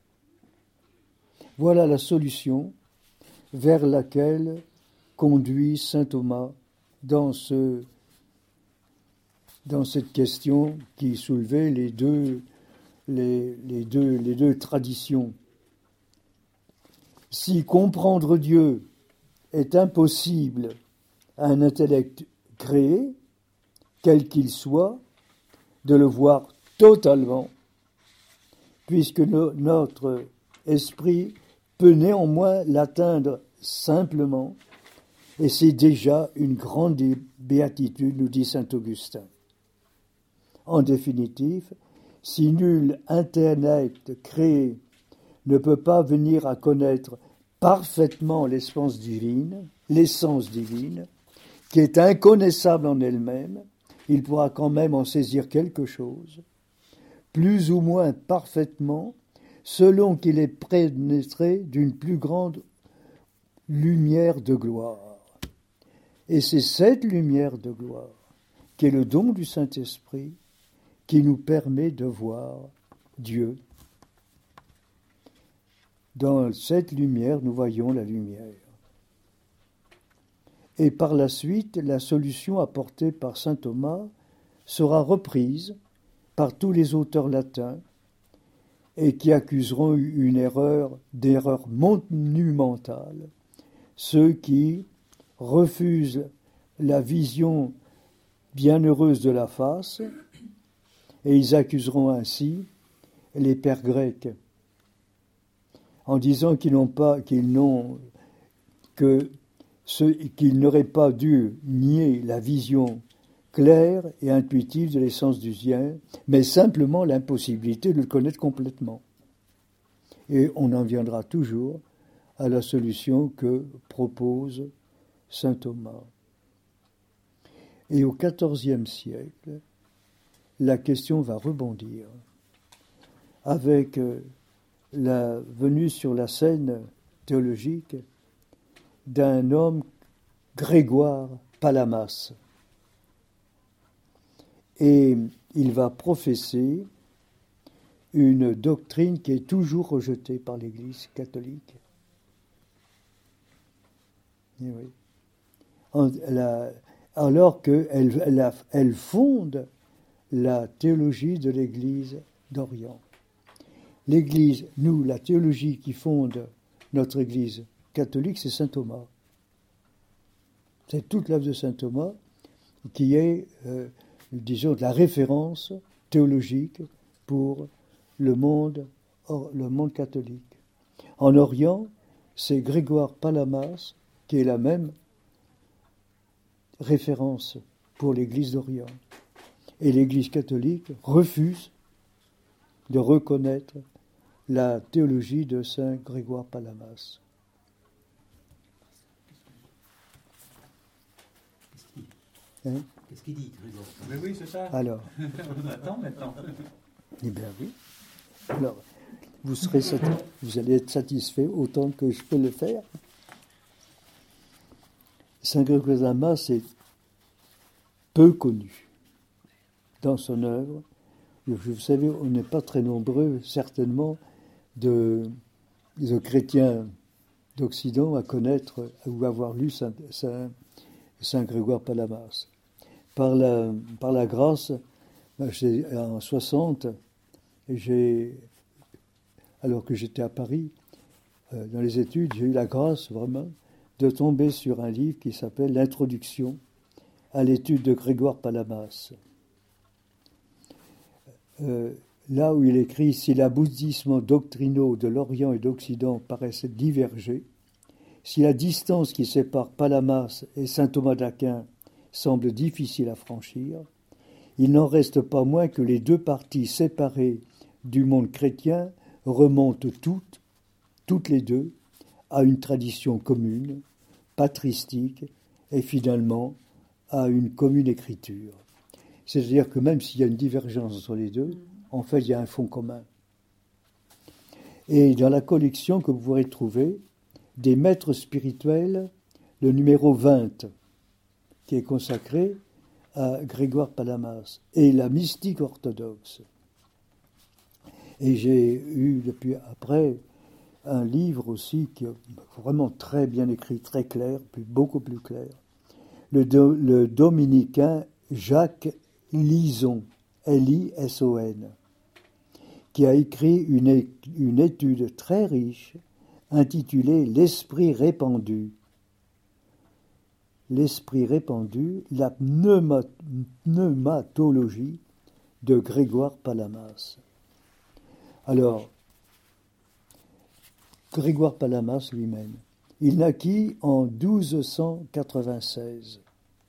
Voilà la solution vers laquelle conduit saint Thomas dans, ce, dans cette question qui soulevait les deux, les, les deux, les deux traditions. Si comprendre Dieu est impossible à un intellect créé, quel qu'il soit, de le voir totalement, puisque no- notre esprit peut néanmoins l'atteindre simplement, et c'est déjà une grande béatitude, nous dit saint Augustin. En définitive, si nul intellect créé ne peut pas venir à connaître parfaitement l'essence divine, l'essence divine, qui est inconnaissable en elle-même, il pourra quand même en saisir quelque chose, plus ou moins parfaitement, selon qu'il est pénétré d'une plus grande lumière de gloire. Et c'est cette lumière de gloire, qui est le don du Saint-Esprit, qui nous permet de voir Dieu. Dans cette lumière, nous voyons la lumière. Et par la suite, la solution apportée par saint Thomas sera reprise par tous les auteurs latins et qui accuseront une erreur, d'erreur monumentale, ceux qui refusent la vision bienheureuse de la face, et ils accuseront ainsi les pères grecs, en disant qu'ils n'ont pas, qu'ils n'ont que ce, qu'il n'aurait pas dû nier la vision claire et intuitive de l'essence du sien, mais simplement l'impossibilité de le connaître complètement. Et on en viendra toujours à la solution que propose saint Thomas. Et au quatorzième siècle, la question va rebondir avec la venue sur la scène théologique d'un homme, Grégoire Palamas. Et il va professer une doctrine qui est toujours rejetée par l'Église catholique. Et oui. En, la, alors qu'elle elle, elle fonde la théologie de l'Église d'Orient. L'Église, nous, la théologie qui fonde notre Église catholique, c'est saint Thomas. C'est toute l'œuvre de saint Thomas qui est, euh, disons, de la référence théologique pour le monde, or, le monde catholique. En Orient, c'est Grégoire Palamas qui est la même référence pour l'Église d'Orient. Et l'Église catholique refuse de reconnaître la théologie de saint Grégoire Palamas. Hein? Qu'est-ce qu'il dit, Grégoire? Mais oui, c'est ça. Alors. On attend maintenant. Eh bien oui. Alors, vous serez sati- vous allez être satisfait autant que je peux le faire. Saint Grégoire Palamas est peu connu dans son œuvre. Vous savez, on n'est pas très nombreux, certainement, de, de chrétiens d'Occident à connaître ou avoir lu Saint, Saint, Saint Grégoire Palamas. Par la, par la grâce, j'ai, en soixante, j'ai, alors que j'étais à Paris, euh, dans les études, j'ai eu la grâce vraiment de tomber sur un livre qui s'appelle L'Introduction à l'étude de Grégoire Palamas. Euh, là où il écrit « Si l'aboutissement doctrinaux de l'Orient et d'Occident paraissait diverger, si la distance qui sépare Palamas et saint Thomas d'Aquin semble difficile à franchir, il n'en reste pas moins que les deux parties séparées du monde chrétien remontent toutes, toutes les deux, à une tradition commune, patristique, et finalement à une commune écriture. » C'est-à-dire que même s'il y a une divergence entre les deux, en fait, il y a un fond commun. Et dans la collection que vous pourrez trouver, des maîtres spirituels, le numéro vingt, qui est consacré à Grégoire Palamas, et la mystique orthodoxe. Et j'ai eu, depuis après, un livre aussi qui est vraiment très bien écrit, très clair, beaucoup plus clair, le, do, le dominicain Jacques Lison, L I S O N, qui a écrit une, une étude très riche intitulée « L'esprit répandu ». L'esprit répandu, la pneuma, pneumatologie de Grégoire Palamas. Alors, Grégoire Palamas lui-même, il naquit en douze cent quatre-vingt-seize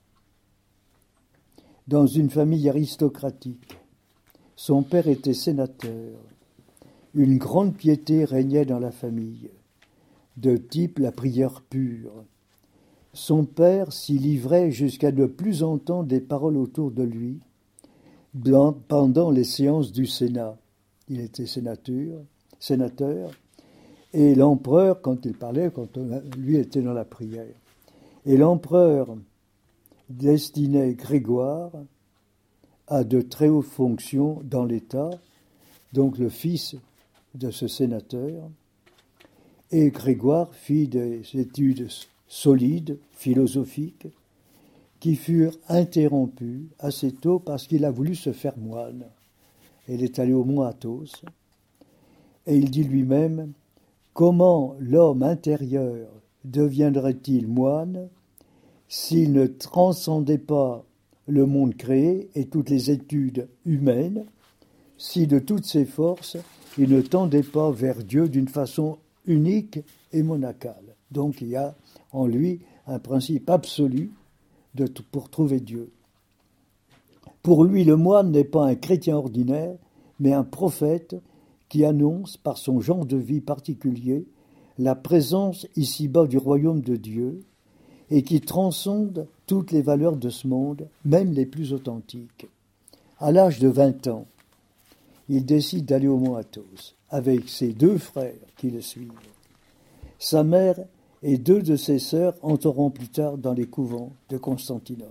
dans une famille aristocratique. Son père était sénateur. Une grande piété régnait dans la famille, de type la prière pure. Son père s'y livrait jusqu'à ne plus entendre des paroles autour de lui pendant les séances du Sénat. Il était sénateur, sénateur, et l'empereur, quand il parlait, quand on, lui était dans la prière, et l'empereur destinait Grégoire à de très hautes fonctions dans l'État, donc le fils de ce sénateur, et Grégoire fit des études solides, philosophiques, qui furent interrompues assez tôt parce qu'il a voulu se faire moine. Il est allé au mont Athos, et il dit lui-même « Comment l'homme intérieur deviendrait-il moine s'il ne transcendait pas le monde créé et toutes les études humaines, si de toutes ses forces il ne tendait pas vers Dieu d'une façon unique et monacale ?» Donc il y a en lui un principe absolu de, pour trouver Dieu. Pour lui, le moine n'est pas un chrétien ordinaire, mais un prophète qui annonce par son genre de vie particulier la présence ici-bas du royaume de Dieu et qui transcende toutes les valeurs de ce monde, même les plus authentiques. À l'âge de vingt ans, il décide d'aller au mont Athos avec ses deux frères qui le suivent. Sa mère et deux de ses sœurs entreront plus tard dans les couvents de Constantinople.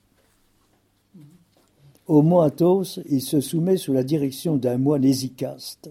Au mont Athos, il se soumet sous la direction d'un moine hésicaste,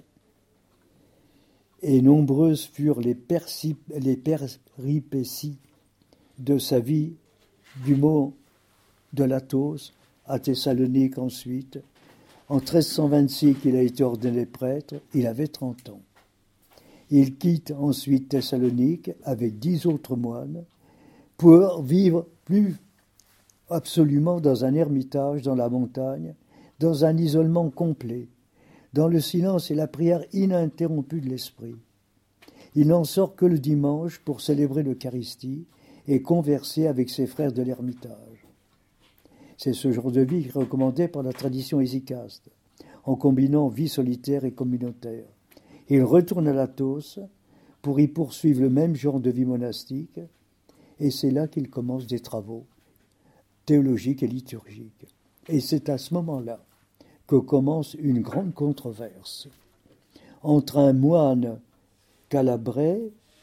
et nombreuses furent les, persi- les péripéties de sa vie du mont de l'Athos à Thessalonique ensuite. En treize cent vingt-six, il a été ordonné prêtre, il avait trente ans. Il quitte ensuite Thessalonique avec dix autres moines pour vivre plus absolument dans un ermitage dans la montagne, dans un isolement complet, dans le silence et la prière ininterrompue de l'esprit. Il n'en sort que le dimanche pour célébrer l'Eucharistie et converser avec ses frères de l'ermitage. C'est ce genre de vie recommandé par la tradition hésicaste, en combinant vie solitaire et communautaire. Il retourne à l'Athos pour y poursuivre le même genre de vie monastique, et c'est là qu'il commence des travaux théologiques et liturgiques. Et c'est à ce moment-là que commence une grande controverse entre un moine calabrais,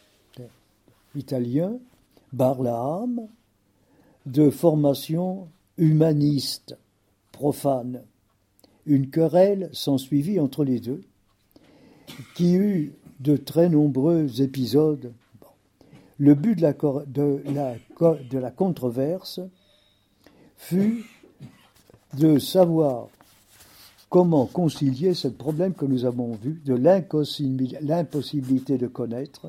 italien, Barlaam, de formation humaniste, profane. Une querelle s'ensuivit entre les deux, qui eut de très nombreux épisodes. Bon. Le but de la, de, la, de la controverse fut de savoir comment concilier ce problème que nous avons vu, de l'impossibilité de connaître,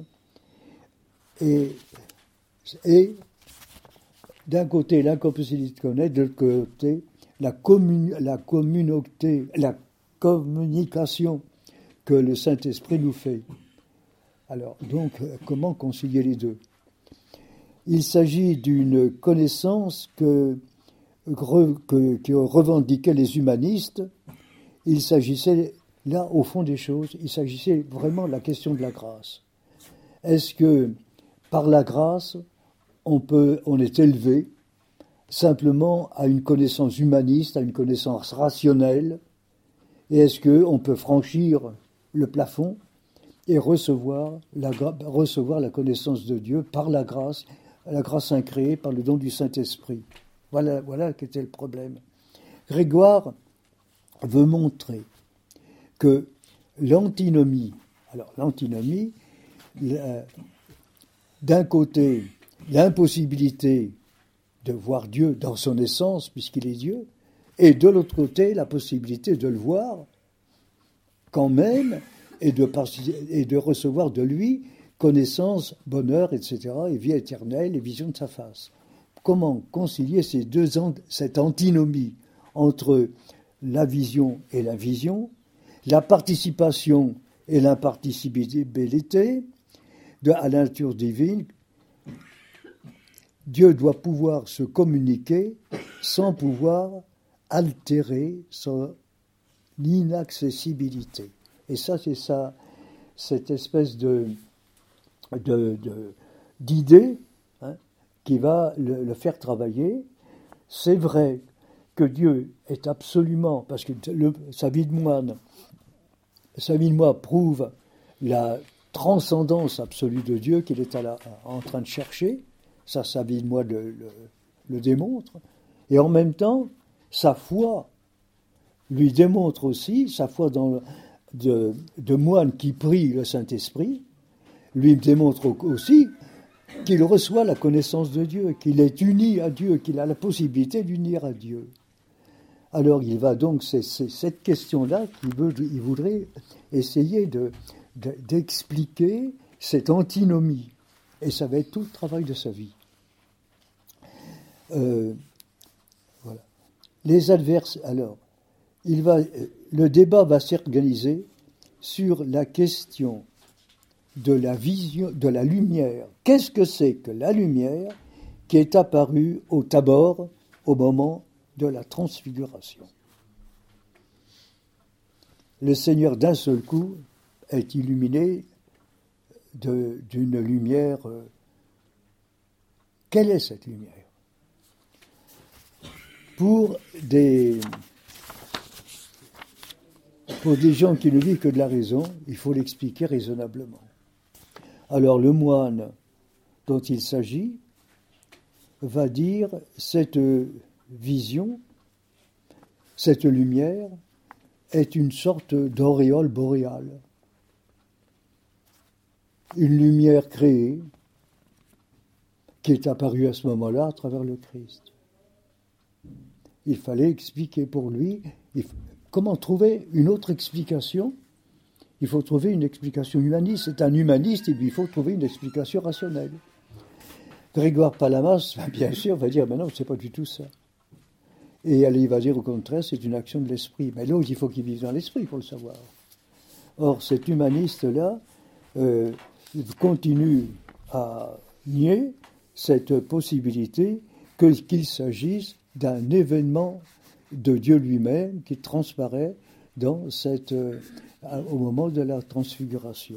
et, et d'un côté l'impossibilité de connaître, de l'autre côté la, commun, la communauté, la communication que le Saint-Esprit nous fait. Alors, donc, comment concilier les deux ? Il s'agit d'une connaissance que, que, que revendiquaient les humanistes. Il s'agissait, là, au fond des choses, il s'agissait vraiment de la question de la grâce. Est-ce que, par la grâce, on peut, on est élevé simplement à une connaissance humaniste, à une connaissance rationnelle, et est-ce qu'on peut franchir le plafond et recevoir la, recevoir la connaissance de Dieu par la grâce, la grâce incréée par le don du Saint-Esprit. Voilà, voilà qui était le problème. Grégoire veut montrer que l'antinomie, alors l'antinomie, la, d'un côté, l'impossibilité de voir Dieu dans son essence, puisqu'il est Dieu, et de l'autre côté, la possibilité de le voir quand même, et de, et de recevoir de lui connaissance, bonheur, et cetera, et vie éternelle, et vision de sa face. Comment concilier ces deux, cette antinomie entre la vision et la vision, la participation et l'imparticipabilité de, à la nature divine? Dieu doit pouvoir se communiquer sans pouvoir altérer son inaccessibilité. Et ça, c'est ça, cette espèce de, de, de, d'idée hein, qui va le, le faire travailler. C'est vrai que Dieu est absolument, parce que le, sa vie de moine, sa vie de moine prouve la transcendance absolue de Dieu qu'il est à la, en train de chercher. Ça, sa vie de moine le, le, le démontre. Et en même temps, sa foi lui démontre aussi, sa foi dans le, de, de moine qui prie le Saint-Esprit, lui démontre aussi qu'il reçoit la connaissance de Dieu, qu'il est uni à Dieu, qu'il a la possibilité d'unir à Dieu. Alors il va donc, c'est, c'est cette question-là qu'il veut, il voudrait essayer de, de, d'expliquer cette antinomie. Et ça va être tout le travail de sa vie. Euh, voilà. Les adverses, alors, il va, le débat va s'organiser sur la question de la vision, de la lumière. Qu'est-ce que c'est que la lumière qui est apparu au Tabor au moment de la transfiguration. Le Seigneur d'un seul coup est illuminé de, d'une lumière. Euh, quelle est cette lumière ? Pour des, pour des gens qui ne vivent que de la raison, il faut l'expliquer raisonnablement. Alors le moine dont il s'agit va dire cette vision, cette lumière est une sorte d'auréole boréale, une lumière créée qui est apparue à ce moment-là à travers le Christ. Il fallait expliquer pour lui il faut, comment trouver une autre explication. Il faut trouver une explication humaniste. C'est un humaniste et puis il faut trouver une explication rationnelle. Grégoire Palamas, bien sûr, va dire, mais non, c'est pas du tout ça. Et il va dire au contraire, c'est une action de l'esprit. Mais l'autre, il faut qu'il vive dans l'esprit pour le savoir. Or, cet humaniste-là euh, continue à nier cette possibilité que, qu'il s'agisse d'un événement de Dieu lui-même qui transparaît dans cette, euh, au moment de la transfiguration.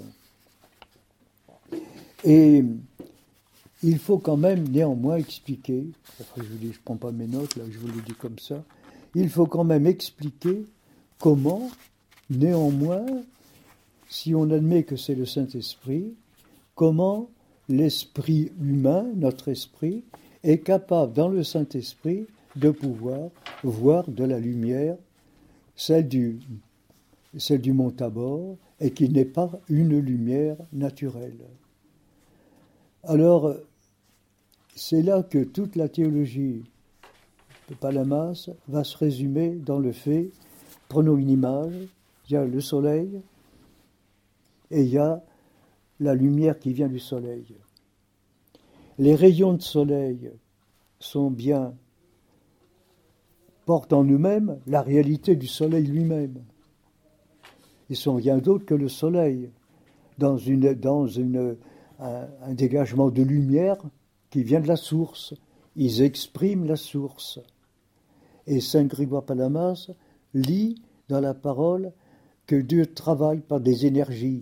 Et il faut quand même néanmoins expliquer, enfin je vous dis, je ne prends pas mes notes, là je vous le dis comme ça, il faut quand même expliquer comment, néanmoins, si on admet que c'est le Saint-Esprit, comment l'esprit humain, notre esprit, est capable dans le Saint-Esprit de pouvoir voir de la lumière, celle du, celle du mont Tabor, et qui n'est pas une lumière naturelle. Alors, c'est là que toute la théologie de Palamas va se résumer dans le fait, prenons une image, il y a le soleil et il y a la lumière qui vient du soleil. Les rayons de soleil sont bien, portent en eux-mêmes la réalité du soleil lui-même. Ils sont rien d'autre que le soleil dans, une, dans une, un, un dégagement de lumière qui vient de la source. Ils expriment la source. Et saint Grégoire Palamas lit dans la parole que Dieu travaille par des énergies.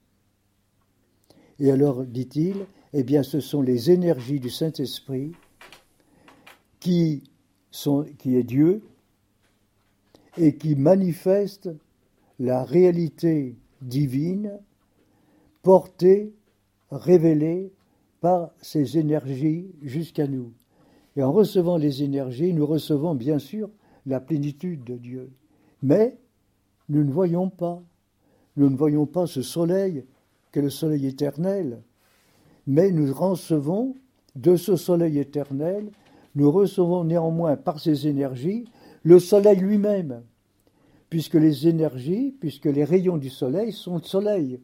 Et alors, dit-il, eh bien, ce sont les énergies du Saint-Esprit qui, sont, qui est Dieu et qui manifestent la réalité divine portée, révélée par ces énergies jusqu'à nous. Et en recevant les énergies, nous recevons bien sûr la plénitude de Dieu. Mais nous ne voyons pas, nous ne voyons pas ce soleil, que le soleil éternel, mais nous recevons de ce soleil éternel, nous recevons néanmoins par ces énergies le soleil lui-même, puisque les énergies, puisque les rayons du soleil sont le soleil.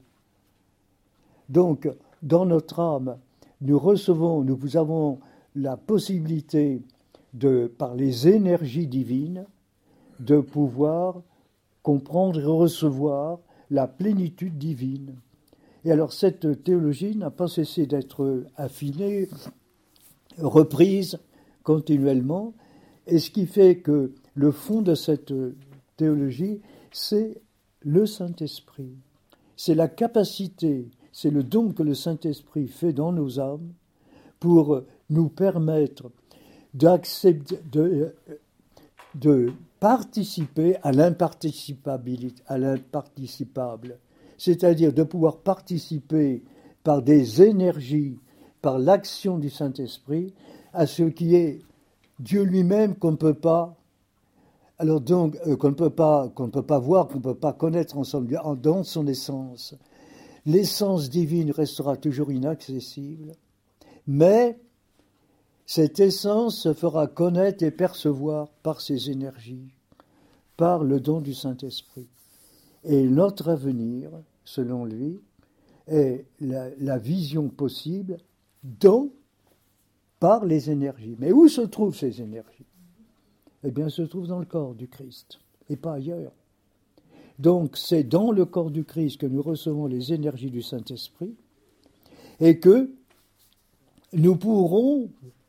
Donc, dans notre âme, nous recevons, nous avons la possibilité, de, par les énergies divines, de pouvoir comprendre et recevoir la plénitude divine. Et alors cette théologie n'a pas cessé d'être affinée, reprise continuellement, et ce qui fait que le fond de cette théologie, c'est le Saint-Esprit. C'est la capacité, c'est le don que le Saint-Esprit fait dans nos âmes pour nous permettre d'accepter, de, de participer à l'imparticipabilité, à l'imparticipable, c'est-à-dire de pouvoir participer par des énergies, par l'action du Saint-Esprit, à ce qui est Dieu lui-même qu'on ne peut pas, alors donc euh, qu'on ne peut pas, qu'on ne peut pas voir, qu'on ne peut pas connaître ensemble, dans son essence. L'essence divine restera toujours inaccessible, mais cette essence se fera connaître et percevoir par ses énergies, par le don du Saint-Esprit. Et notre avenir, selon lui, est la, la vision possible dans, par les énergies. Mais où se trouvent ces énergies ? Eh bien, elles se trouvent dans le corps du Christ, et pas ailleurs. Donc, c'est dans le corps du Christ que nous recevons les énergies du Saint-Esprit, et que nous pourrons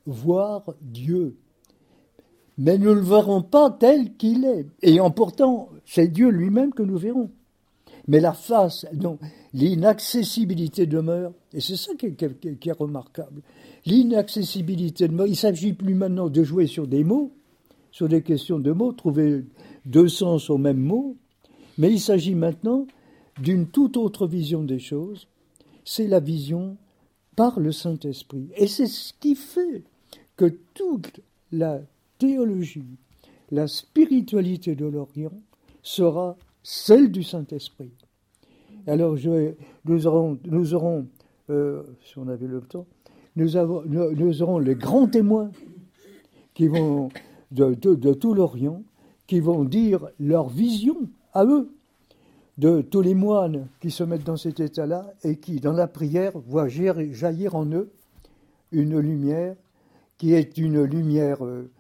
voir Dieu. Mais nous ne le verrons pas tel qu'il est. Et en pourtant, c'est Dieu lui-même que nous verrons. Mais la face, non, l'inaccessibilité demeure, et c'est ça qui est, qui, qui est remarquable. L'inaccessibilité demeure. Il ne s'agit plus maintenant de jouer sur des mots, sur des questions de mots, trouver deux sens au même mot, mais il s'agit maintenant d'une toute autre vision des choses. C'est la vision par le Saint-Esprit. Et c'est ce qui fait que toute la théologie, la spiritualité de l'Orient sera celle du Saint-Esprit. Alors, je, nous aurons, nous aurons euh, si on avait le temps, nous, avons, nous, nous aurons les grands témoins qui vont de, de, de tout l'Orient, qui vont dire leur vision à eux, de tous les moines qui se mettent dans cet état-là et qui, dans la prière, voient jaillir en eux une lumière qui est une lumière euh,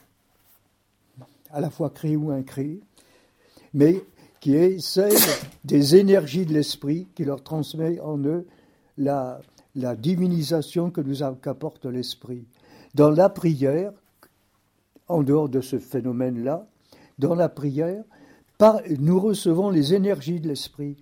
à la fois créée ou incréée, mais qui est celle des énergies de l'esprit qui leur transmet en eux la, la divinisation que nous qu'apporte l'esprit. Dans la prière, en dehors de ce phénomène-là, dans la prière, par, nous recevons les énergies de l'esprit.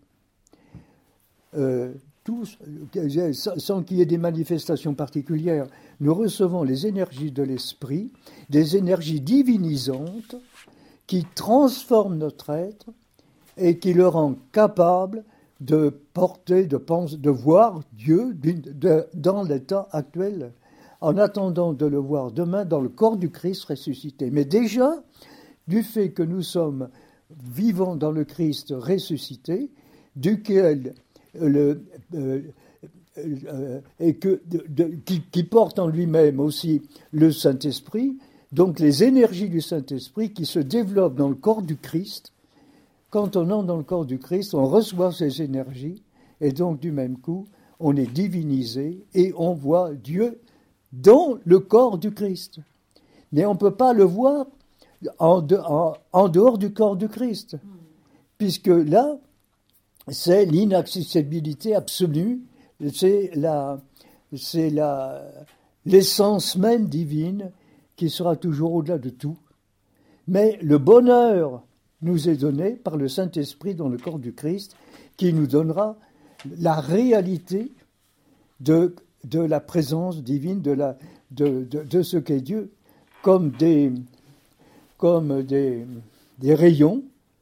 Euh, tous, sans qu'il y ait des manifestations particulières, nous recevons les énergies de l'esprit, des énergies divinisantes qui transforment notre être et qui le rend capable de porter, de penser, de voir Dieu de, dans l'état actuel, en attendant de le voir demain dans le corps du Christ ressuscité. Mais déjà, du fait que nous sommes vivants dans le Christ ressuscité, duquel le euh, euh, et que de, de, qui, qui porte en lui-même aussi le Saint-Esprit, donc les énergies du Saint-Esprit qui se développent dans le corps du Christ. Quand on entre dans le corps du Christ, on reçoit ces énergies, et donc du même coup, on est divinisé, et on voit Dieu dans le corps du Christ. Mais on ne peut pas le voir en, de, en, en dehors du corps du Christ, puisque là, c'est l'inaccessibilité absolue, c'est, la, c'est la, l'essence même divine qui sera toujours au-delà de tout. Mais le bonheur nous est donné par le Saint-Esprit dans le corps du Christ, qui nous donnera la réalité de, de la présence divine, de, la, de, de, de ce qu'est Dieu, comme des, comme des, des rayons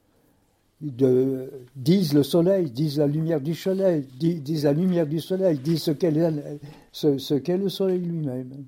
de, disent le soleil, disent la lumière du soleil, disent, disent la lumière du soleil, disent ce qu'est, ce, ce qu'est le soleil lui-même.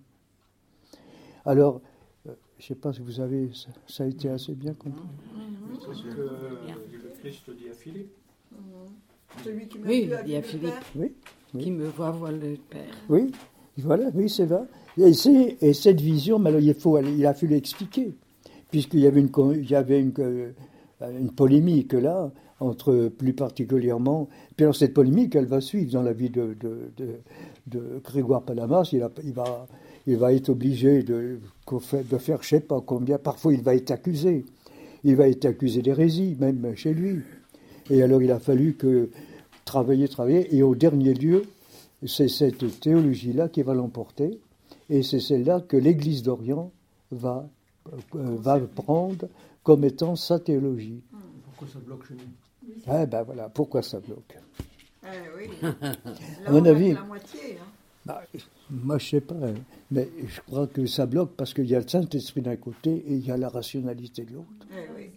Alors, je ne sais pas si vous avez, ça, ça a été assez bien compris. C'est ce que le Christ dit à Philippe. Celui qui m'a Oui, vu a il vu y a le Philippe. Père. Oui, oui. Qui me voit voir le Père. Oui, voilà, oui, c'est vrai. Et, c'est, et cette vision, mais alors, il, faut, il a fallu l'expliquer, puisqu'il y avait une, il y avait une, une polémique là, entre plus particulièrement. Puis alors, cette polémique, elle va suivre dans la vie de, de, de, de Grégoire Palamas. Il, a, il, va, il va être obligé de, de faire je ne sais pas combien. Parfois, il va être accusé. Il va être accusé d'hérésie, même chez lui. Et alors, il a fallu que travailler, travailler. Et au dernier lieu, c'est cette théologie-là qui va l'emporter. Et c'est celle-là que l'Église d'Orient va, euh, va prendre comme étant sa théologie. Pourquoi ça bloque chez nous? Ah ben voilà, pourquoi ça bloque? Eh oui. Là, À mon on a avis- la moitié. Hein. Bah, moi, je sais pas, hein, mais je crois que ça bloque parce qu'il y a le Saint-Esprit d'un côté et il y a la rationalité de l'autre. Eh oui.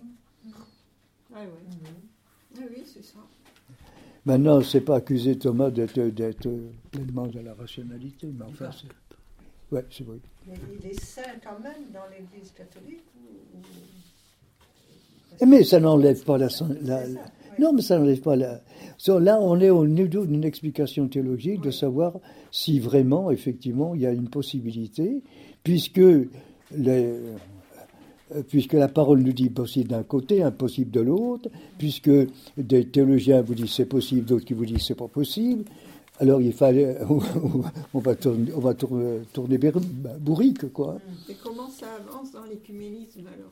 Ah oui. Eh oui, c'est ça. Maintenant, c'est pas accuser Thomas d'être, d'être pleinement de la rationalité, mais enfin, c'est... Ouais, c'est vrai. Mais il est saint quand même dans l'Église catholique ou... Eh, Mais ça n'enlève pas la... la, C'est la- ça, oui. Non, mais ça n'enlève pas la... So, là, on est au niveau d'une explication théologique de savoir si vraiment, effectivement, il y a une possibilité, puisque, les, euh, puisque la parole nous dit possible d'un côté, impossible de l'autre, puisque des théologiens vous disent c'est possible, d'autres qui vous disent c'est pas possible. Alors il fallait, on va tourner, on va tourner, tourner bourrique, quoi. Et comment ça avance dans l'écuménisme alors?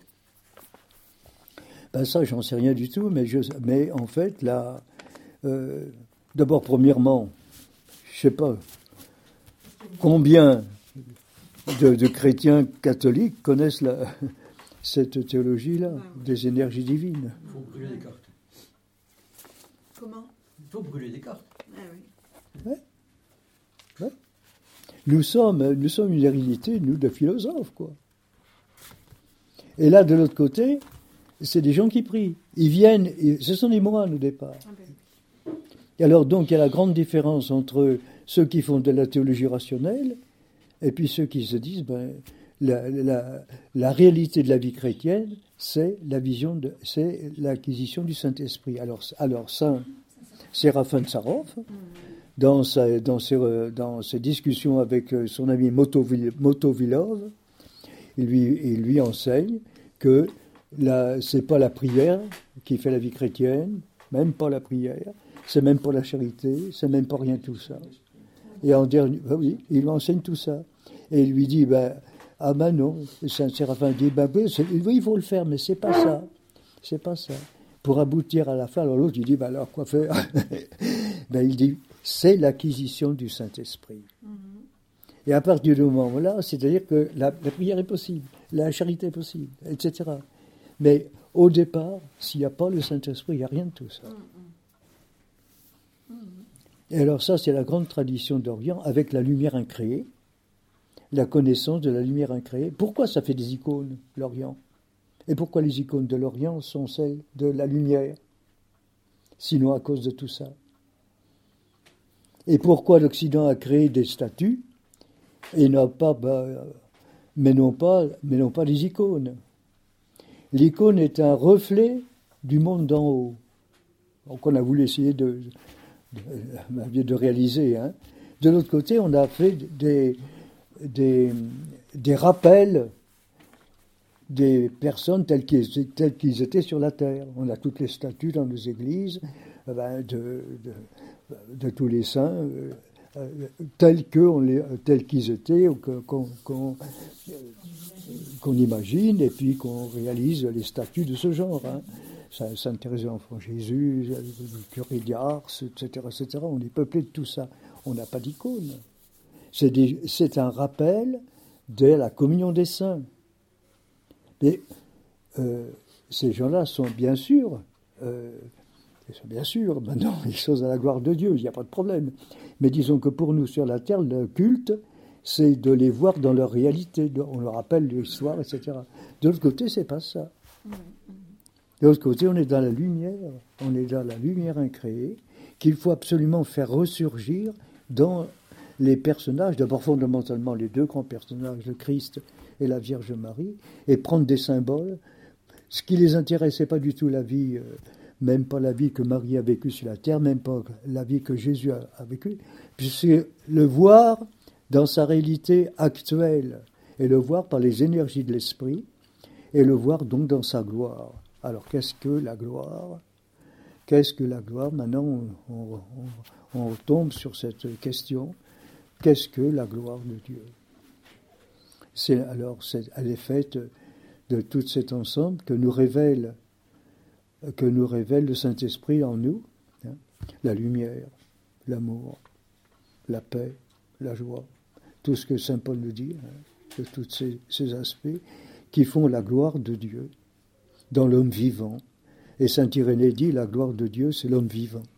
Ben ça, j'en sais rien du tout, mais, je, mais en fait, là, euh, d'abord, premièrement, je sais pas combien, de, de chrétiens catholiques connaissent la, cette théologie-là, Ouais. des énergies divines. Il faut brûler des cartes. Comment? Il faut brûler des cartes. Ah oui. Nous sommes, nous sommes une hérédité, nous, de philosophes, quoi. Et là, de l'autre côté, c'est des gens qui prient. Ils viennent, ils- ce sont des moines au départ. Ah ben, Et alors, donc, il y a la grande différence entre ceux qui font de la théologie rationnelle et puis ceux qui se disent, ben, la, la, la réalité de la vie chrétienne, c'est la vision de, c'est l'acquisition du Saint-Esprit. Alors, alors Saint Séraphin de Sarov, dans, sa, dans, ses, dans ses discussions avec son ami Motovil- Motovilov, il lui, il lui enseigne que la, c'est pas la prière qui fait la vie chrétienne, même pas la prière, c'est même pas la charité, c'est même pas rien de tout ça. Et en dernier, ben oui, il lui enseigne tout ça. Et il lui dit, ben, ah ben non, Saint Séraphin dit, ben oui, c'est- oui, il faut le faire, mais c'est pas ça, c'est pas ça. Pour aboutir à la fin, alors l'autre, il dit, ben alors quoi faire? Ben il dit, c'est l'acquisition du Saint-Esprit. Et à partir du moment-là, c'est-à-dire que la, la prière est possible, la charité est possible, et cetera. Mais au départ, s'il n'y a pas le Saint-Esprit, il n'y a rien de tout ça. Et alors ça, c'est la grande tradition d'Orient, avec la lumière incréée, la connaissance de la lumière incréée. Pourquoi ça fait des icônes, l'Orient? Et pourquoi les icônes de l'Orient sont celles de la lumière? Sinon à cause de tout ça. Et pourquoi l'Occident a créé des statues et n'a pas, bah, mais non pas, mais non pas des icônes. L'icône est un reflet du monde d'en haut. Donc on a voulu essayer de, de, de réaliser. Hein. De l'autre côté, on a fait des, des, des rappels des personnes telles qu'ils, telles qu'ils étaient sur la terre. On a toutes les statues dans nos églises euh, ben, de, de, de tous les saints. Euh, Euh, tels, que on les, tels qu'ils étaient, ou que, qu'on, qu'on, qu'on imagine, et puis qu'on réalise les statues de ce genre. Hein. Sainte Thérèse de l'Enfant Jésus, le curé d'Ars, et cetera, et cetera. On est peuplé de tout ça. On n'a pas d'icône. C'est, des, c'est un rappel de la communion des saints. Mais euh, ces gens-là sont bien sûr... Euh, Bien sûr, maintenant, les choses à la gloire de Dieu, il n'y a pas de problème. Mais disons que pour nous, sur la terre, le culte, c'est de les voir dans leur réalité. On leur rappelle l'histoire, et cetera. De l'autre côté, c'est pas ça. De l'autre côté, on est dans la lumière. On est dans la lumière incréée qu'il faut absolument faire ressurgir dans les personnages, d'abord fondamentalement les deux grands personnages, le Christ et la Vierge Marie, et prendre des symboles. Ce qui les intéressait pas du tout, la vie... Euh, même pas la vie que Marie a vécue sur la terre, même pas la vie que Jésus a, a vécue, puis c'est le voir dans sa réalité actuelle, et le voir par les énergies de l'esprit, et le voir donc dans sa gloire. Alors qu'est-ce que la gloire? Qu'est-ce que la gloire? Maintenant, on, on, on, on tombe sur cette question. Qu'est-ce que la gloire de Dieu? C'est, alors, c'est, elle est faite de tout cet ensemble que nous révèle que nous révèle le Saint-Esprit en nous, hein, la lumière, l'amour, la paix, la joie, tout ce que Saint Paul nous dit, hein, de tous ces, ces aspects qui font la gloire de Dieu dans l'homme vivant. Et Saint Irénée dit, la gloire de Dieu, c'est l'homme vivant.